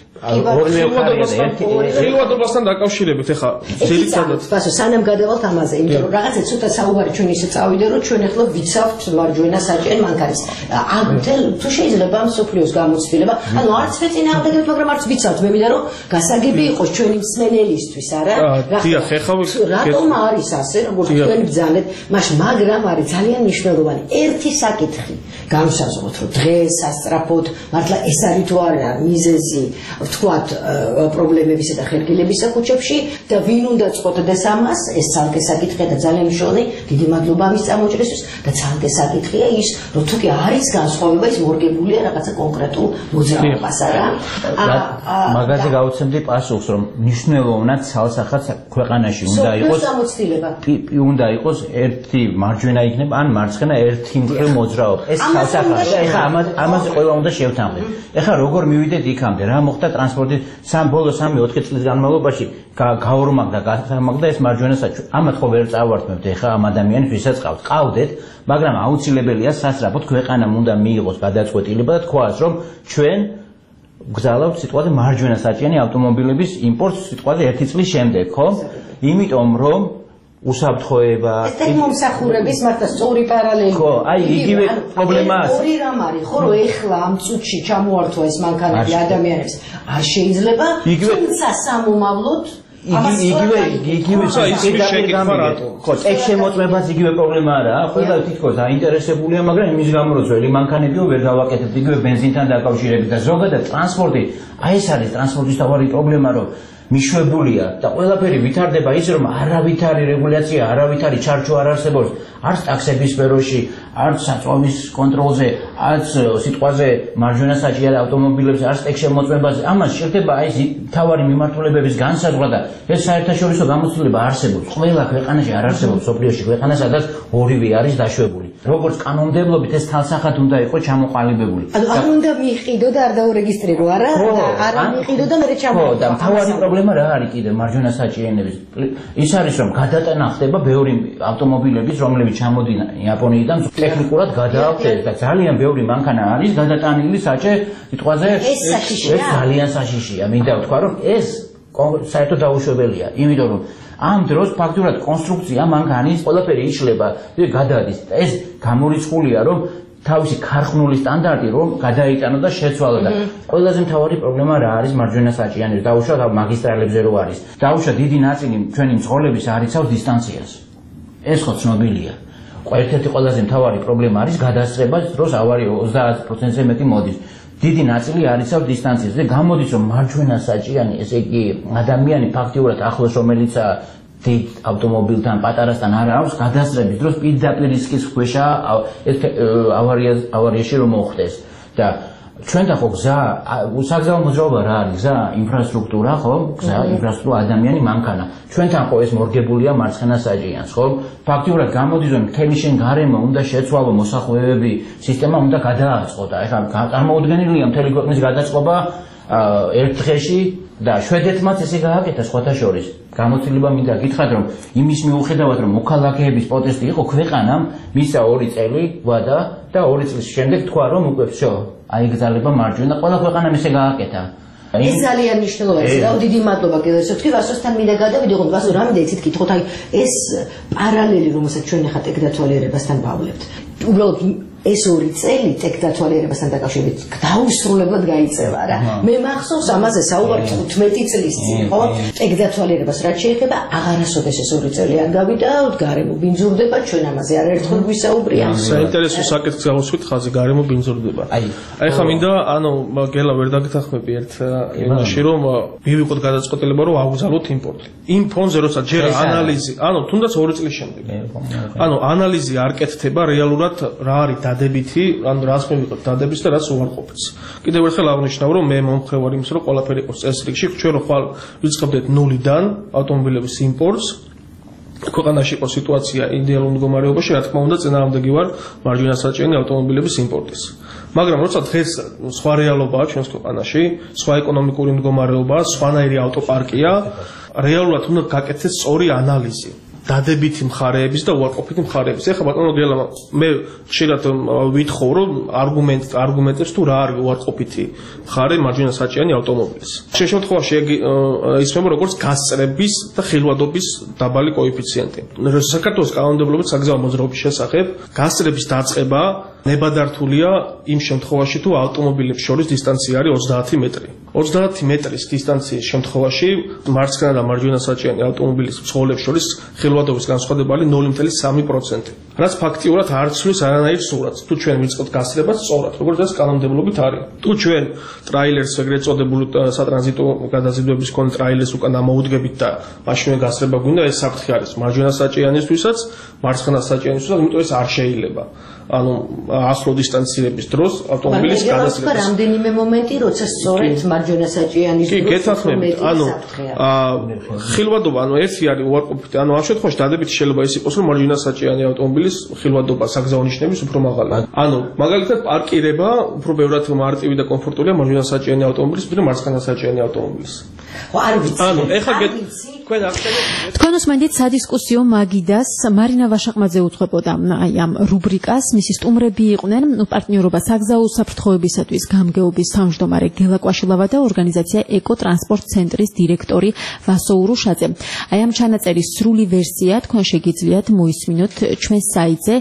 ხილვადობასთან დაკავშირებით ეხლა ძირითადად სანამ გადავალთ ამაზე, იმიტომ რომ რაღაცა ცოტა საუბარი ჩვენ ისე წავიდა, რომ ჩვენ ეხლა ვიცავთ მარჯვენა საჭიერ მანქანის. ან თუ შეიძლება მსოფლიოს გამოცდილება, ანუ არც მეწინააღმდეგებთ, მაგრამ არც ვიცავთ, მე მინდა რომ გასაგები იყოს ჩვენი მსმენელისთვის, არა? დიახ, ეხლა რატომ არის ასე, როგორც თქვენ ბრძანეთ, მაშინ მაგრამ არის ძალიან მნიშვნელოვანი ერთი საკითხი. განსაზღვროთ, რომ დღეს სასწრაფოდ მართლა ეს არის თუ არა მიზეზი, ვთქვათ, პრობლემებისა და ხელგილებისა ქუჩებში და ვინ უნდა წყვეტდეს ამას, ეს ცალკე საკითხია და ძალიან მნიშვნელოვანი, დიდი მადლობა ამის წამოჭრისთვის და ცალკე საკითხია ის, რომ თუ კი არის განსხვავება, ის მორგებულია რაღაცა კონკრეტულ მოძრაობას, არა? მაგაზე გავუცემდი პასუხს, რომ მნიშვნელოვნად ცალსახად ქვეყანაში უნდა იყოს ერთი მარჯვენა იქნება, ან მარცხენა ერთი მხრივ მოძრაობა. ეს ეხლა ამაზე ყველა უნდა შევთანხმდეთ. ეხლა როგორ მივიდეთ იქამდე, რა მოხდა ტრანსპორტის ბოლო 3-4 წლის განმავლობაში გაორმაგდა, გასამაგდა ეს მარჯვენა საჭირო. ამათ ხო ვერ წავართმევთ ეხლა ამ ადამიანებს, ვისაც ყავდეთ, მაგრამ აუცილებელია სასწრაფოდ ქვეყანამ უნდა მიიღოს გადაწყვეტილება და თქვას, რომ ჩვენ გზავნავთ სიტყვაზე მარჯვენა საჭიერი ავტომობილების იმპორტს სიტყვაზე 1 წლის შემდეგ, ხო? იმიტომ რომ უსაფრთხოება ეს მომსახურების მართლა სწორი პარალელი. ხო, აი იგივე პრობლემაა. ორი რამ არის, ხო, რომ ეხლა ამ წუთში ჩამოართვა ეს მანქანები ადამიანებს არ შეიძლება, თუმცა სამომავლოდ იგივე ხო, ტექს შემოწმებას იგივე პრობლემა არა, ყველა თითქოს აინტერესებულია, მაგრამ იმის გამო რომ ძველი მანქანებიო ვერ გავაკეთებთ იგივე ბენზინთან დაკავშირებით და ზოგადად ტრანსპორტი, აი ეს არის ტრანსპორტის თავარი პრობლემა, რომ მიშვებულია და ყველაფერი ვითარდება ის რომ არავითარი რეგულაცია, არავითარი ჩარჩო არ არსებობს, არც ტაქსების სფეროში, არც საწვავის კონტროლზე, არც სიტყვაზე მარჯვენა საჭიერ ავტომობილებზე, არც ტექს შემოწმებაზე. ამას შეიძლება აი ეს თავარი მიმართულებების განსაზღვრა და ეს საერთაშორისო გამოცდილება არსებობს. ყველა ქვეყანაში არ არსებობს სოფლიოში ქვეყანა, სადაც ორივე არის დაშვებული. როგორც კანონმდებლობით ეს თალსახად უნდა იყოს ჩამოყალიბებული. არ უნდა მიიყიდო და არ დაურეგისტრირო, არა? არა მიიყიდო და მე ჩამოყალიბო. ხო, და თავარი პრობლემა რა არის კიდე მარჯვენა საჭიენების? ის არის რომ გადატანა ხდება ბევრი ავტომობილების, რომლებიც ჩამოდინა იაპონიიდან ტექნიკურად გადააქვთ და ძალიან ბევრი მანქანა არის გადატანილი საჭე სიტყვაზე ეს ძალიან საშიშია. მინდა ვთქვა რომ ეს საერთოდ დაუშვებელია, იმიტომ რომ ამ დროს ფაქტურად კონსტრუქცია მანქანის ყველაფერი იშლება, გადადის და ეს გამორიცხულია რომ თავისი ქარხნული სტანდარტი რომ გადაიტანო და შეცვალო და ყველაზე მთავარი პრობლემა რა არის მარჯვენა საჭიანეში, დაუშვათ მაგისტრალებზე რო არის. დაუშვათ დიდი ნაწილი ჩვენი მძღოლების არ იცავს დისტანციას. ეს ხო ცნობილია. ერთ-ერთი ყველაზე მთავარი პრობლემა არის გადასწრება დროს ავარია 30%-ზე მეტი მოდის. დიდი ნაწილი არ იცავს დისტანციას და გამოდის რომ მარჯვენა საჭიანი, ესე იგი ადამიანი ფაქტიურად ახლოს რომელიც დიდ ავტომობილთან, პატარასთან არ აქვს გადასწრების დროს პირდაპირ რისკის ქვეშა ეს ავარიაში რომ მოხდეს და ჩვენთან ხო გზა, საგზაო მოძრაობა რა არის? გზა, ინფრასტრუქტურა, ხო? გზა, ინფრასტრუქტურა, ადამიანი, მანქანა. ჩვენთან ხო ეს მორგებულია მარცხენა საჭიანს, ხო? ფაქტიურად გამოდის რომ მთელი შენ გარემო უნდა შეცვალო მოსახლეობები, სისტემა უნდა გადააწყო და ეხლა წარმოუდგენელია მთელი ქვეყნის გადაწყობა ერთ დღეში და შვედეთმაც ესე გააკეთა სხვათა შორის. გამოცდილება მინდა გითხრათ რომ იმის მიუხედავად რომ მოქალაქეების პროტესტი იყო ქვეყანამ მისცა 2 წელი ვადა და 2 წლის შემდეგ თქვა რომ უკვე всё აიგზავნება მარჯვენა ყველა ქვეყანამ ესე გააკეთა. ეს ძალიან მნიშვნელოვანია და დიდი მადლობა კიდევ ერთხელ თქვი ვასოსთან მინდა გადავიდეღოთ ვასო რამე იცით კითხოთ აი ეს პარალელი რომელსაც ჩვენ ახლა ტექდათვალიერებასთან ვავლებთ უბრალოდ ეს 2 წელი ტექდათვალიერებასთან დაკავშირებით დაუსრულებლად გაიწევა რა მე მახსოვს ამაზე საუბარი 15 წლის წინ ხო ტექდათვალიერებას რაც შეეხება აღარასოდეს ეს 2 წელი არ გავიდა გარემო ბინძურდება ჩვენ ამაზე არაერთხელ გვისაუბრია საინტერესო საკითხს გავუსვით ხაზი გარემო ბინძურდება აი ხა მინდა ანუ გელა ვერ დაგეთახმები ერთ იმაში რომ მივიღოთ გადაწყვეტილება რომ ავგზავნოთ იმპორტი იმ ფონზე როცა ჯერ ანალიზი ანუ თუნდაც 2 წლის შემდეგ ანუ ანალიზი არ კეთდება რეალურად რა არის დადებითი, ან რას მივიღოთ დადების და რას უარყოფითს. კიდევ ერთხელ აღნიშნავ, რომ მე მომხრევარ იმის, რომ ყველაფერი იყოს წესრიგში, ჩვენ რო ხვალ ვიწყებდეთ ნულიდან ავტომობილების იმპორტს, ქვეყანაში იყო სიტუაცია იდეალურ მდგომარეობაში, რა თქმა უნდა, წინააღმდეგი ვარ მარჯვენა საჭიერი ავტომობილების იმპორტის. მაგრამ როცა დღეს სხვა რეალობაა ჩვენს ქვეყანაში, სხვა ეკონომიკური მდგომარეობა, სხვანაირი ავტოპარკია, რეალურად უნდა გაკეთდეს სწორი ანალიზი. დადებითი მხარეების და უარყოფითი მხარეების. ეხლა ბატონო გელამა, მე ხშირად ვითხოვ, რომ არგუმენტებს თუ რა არის უარყოფითი მხარე მარჯვენა საჭიანი ავტომობილის. შენ შემთხვევაში ისმება როგორც გასწრების და ხილვადობის დაბალი კოეფიციენტი. საქართველოს კანონმდებლობით საგზაო მოძრაობის შესახებ გასწრების დაწყება ნებადართულია იმ შემთხვევაში, თუ ავტომობილებს შორის დისტანცია არის 30 მეტრი. 30 მეტრის დისტანციის შემთხვევაში მარცხენა და მარჯვენა საჭიანი ავტომობილის მცხოვრებლებს შორის ხილვადობის განსხვავება არის 0.3%. რაც ფაქტიურად არ ცვლის არანაირ სურათს. თუ ჩვენ ვიწყებთ გასწრებას სწორად, როგორც ეს კანონმდებლობით არის. თუ ჩვენ ტრაილერს ეგრეთ წოდებული სატრანზიტო გადაზიდვების მქონე ტრაილერს უკან ამოუდგებით და მაშინვე გასწრება გვინდა, ეს საფრთხე არის მარჯვენა საჭიანისთვისაც, მარცხენა საჭიანისთვისაც, იმიტომ ეს არ შეიძლება. ანუ ასლო დისტანცირების დროს ავტომობილის გადასწრებას. რამდენიმე მომენტი, როცა სწორედ მარჯვენა საჭიანის დროს გეთახმებით, ანუ ხილვადობა, ანუ ერთი არის უარყოფითი, ანუ ამ შემთხვევაში დადებითი შეიძლება ის იყოს, რომ მარჯვენა საჭიანი ავტომობილის ხილვადობა საგზაო ნიშნების უფრო მაღალია. ანუ მაგალითად პარკირება უფრო ბევრად მარტივი და კომფორტულია მარჯვენა საჭიანი ავტომობილის ვიდრე მარცხენა საჭიანი ავტომობილის. ხო, არ ვიცი. ანუ ეხლა თქვენ უსმენთ სადისკუსიო მაგიდას მარინა ვაშაყმაძე უძღვებოდა აი ამ რუბრიკას, მისი სტუმრები იყვნენ პარტნიორობა საგზაო უსაფრთხოებისათვის გამგეობის თავმჯდომარე გელა კვაშილავა და ორგანიზაცია ეკოტრანსპორტ ცენტრის დირექტორი ვასო ურუშაძე. აი ამ ჩანაწერის სრული ვერსია თქვენ შეგიძლიათ მოისმინოთ ჩვენ საიტზე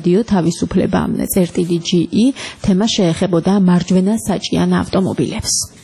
3w.radio-თავისუფლება.ge თემა შეეხებოდა მარჯვენა საჭიან ავტომობილებს.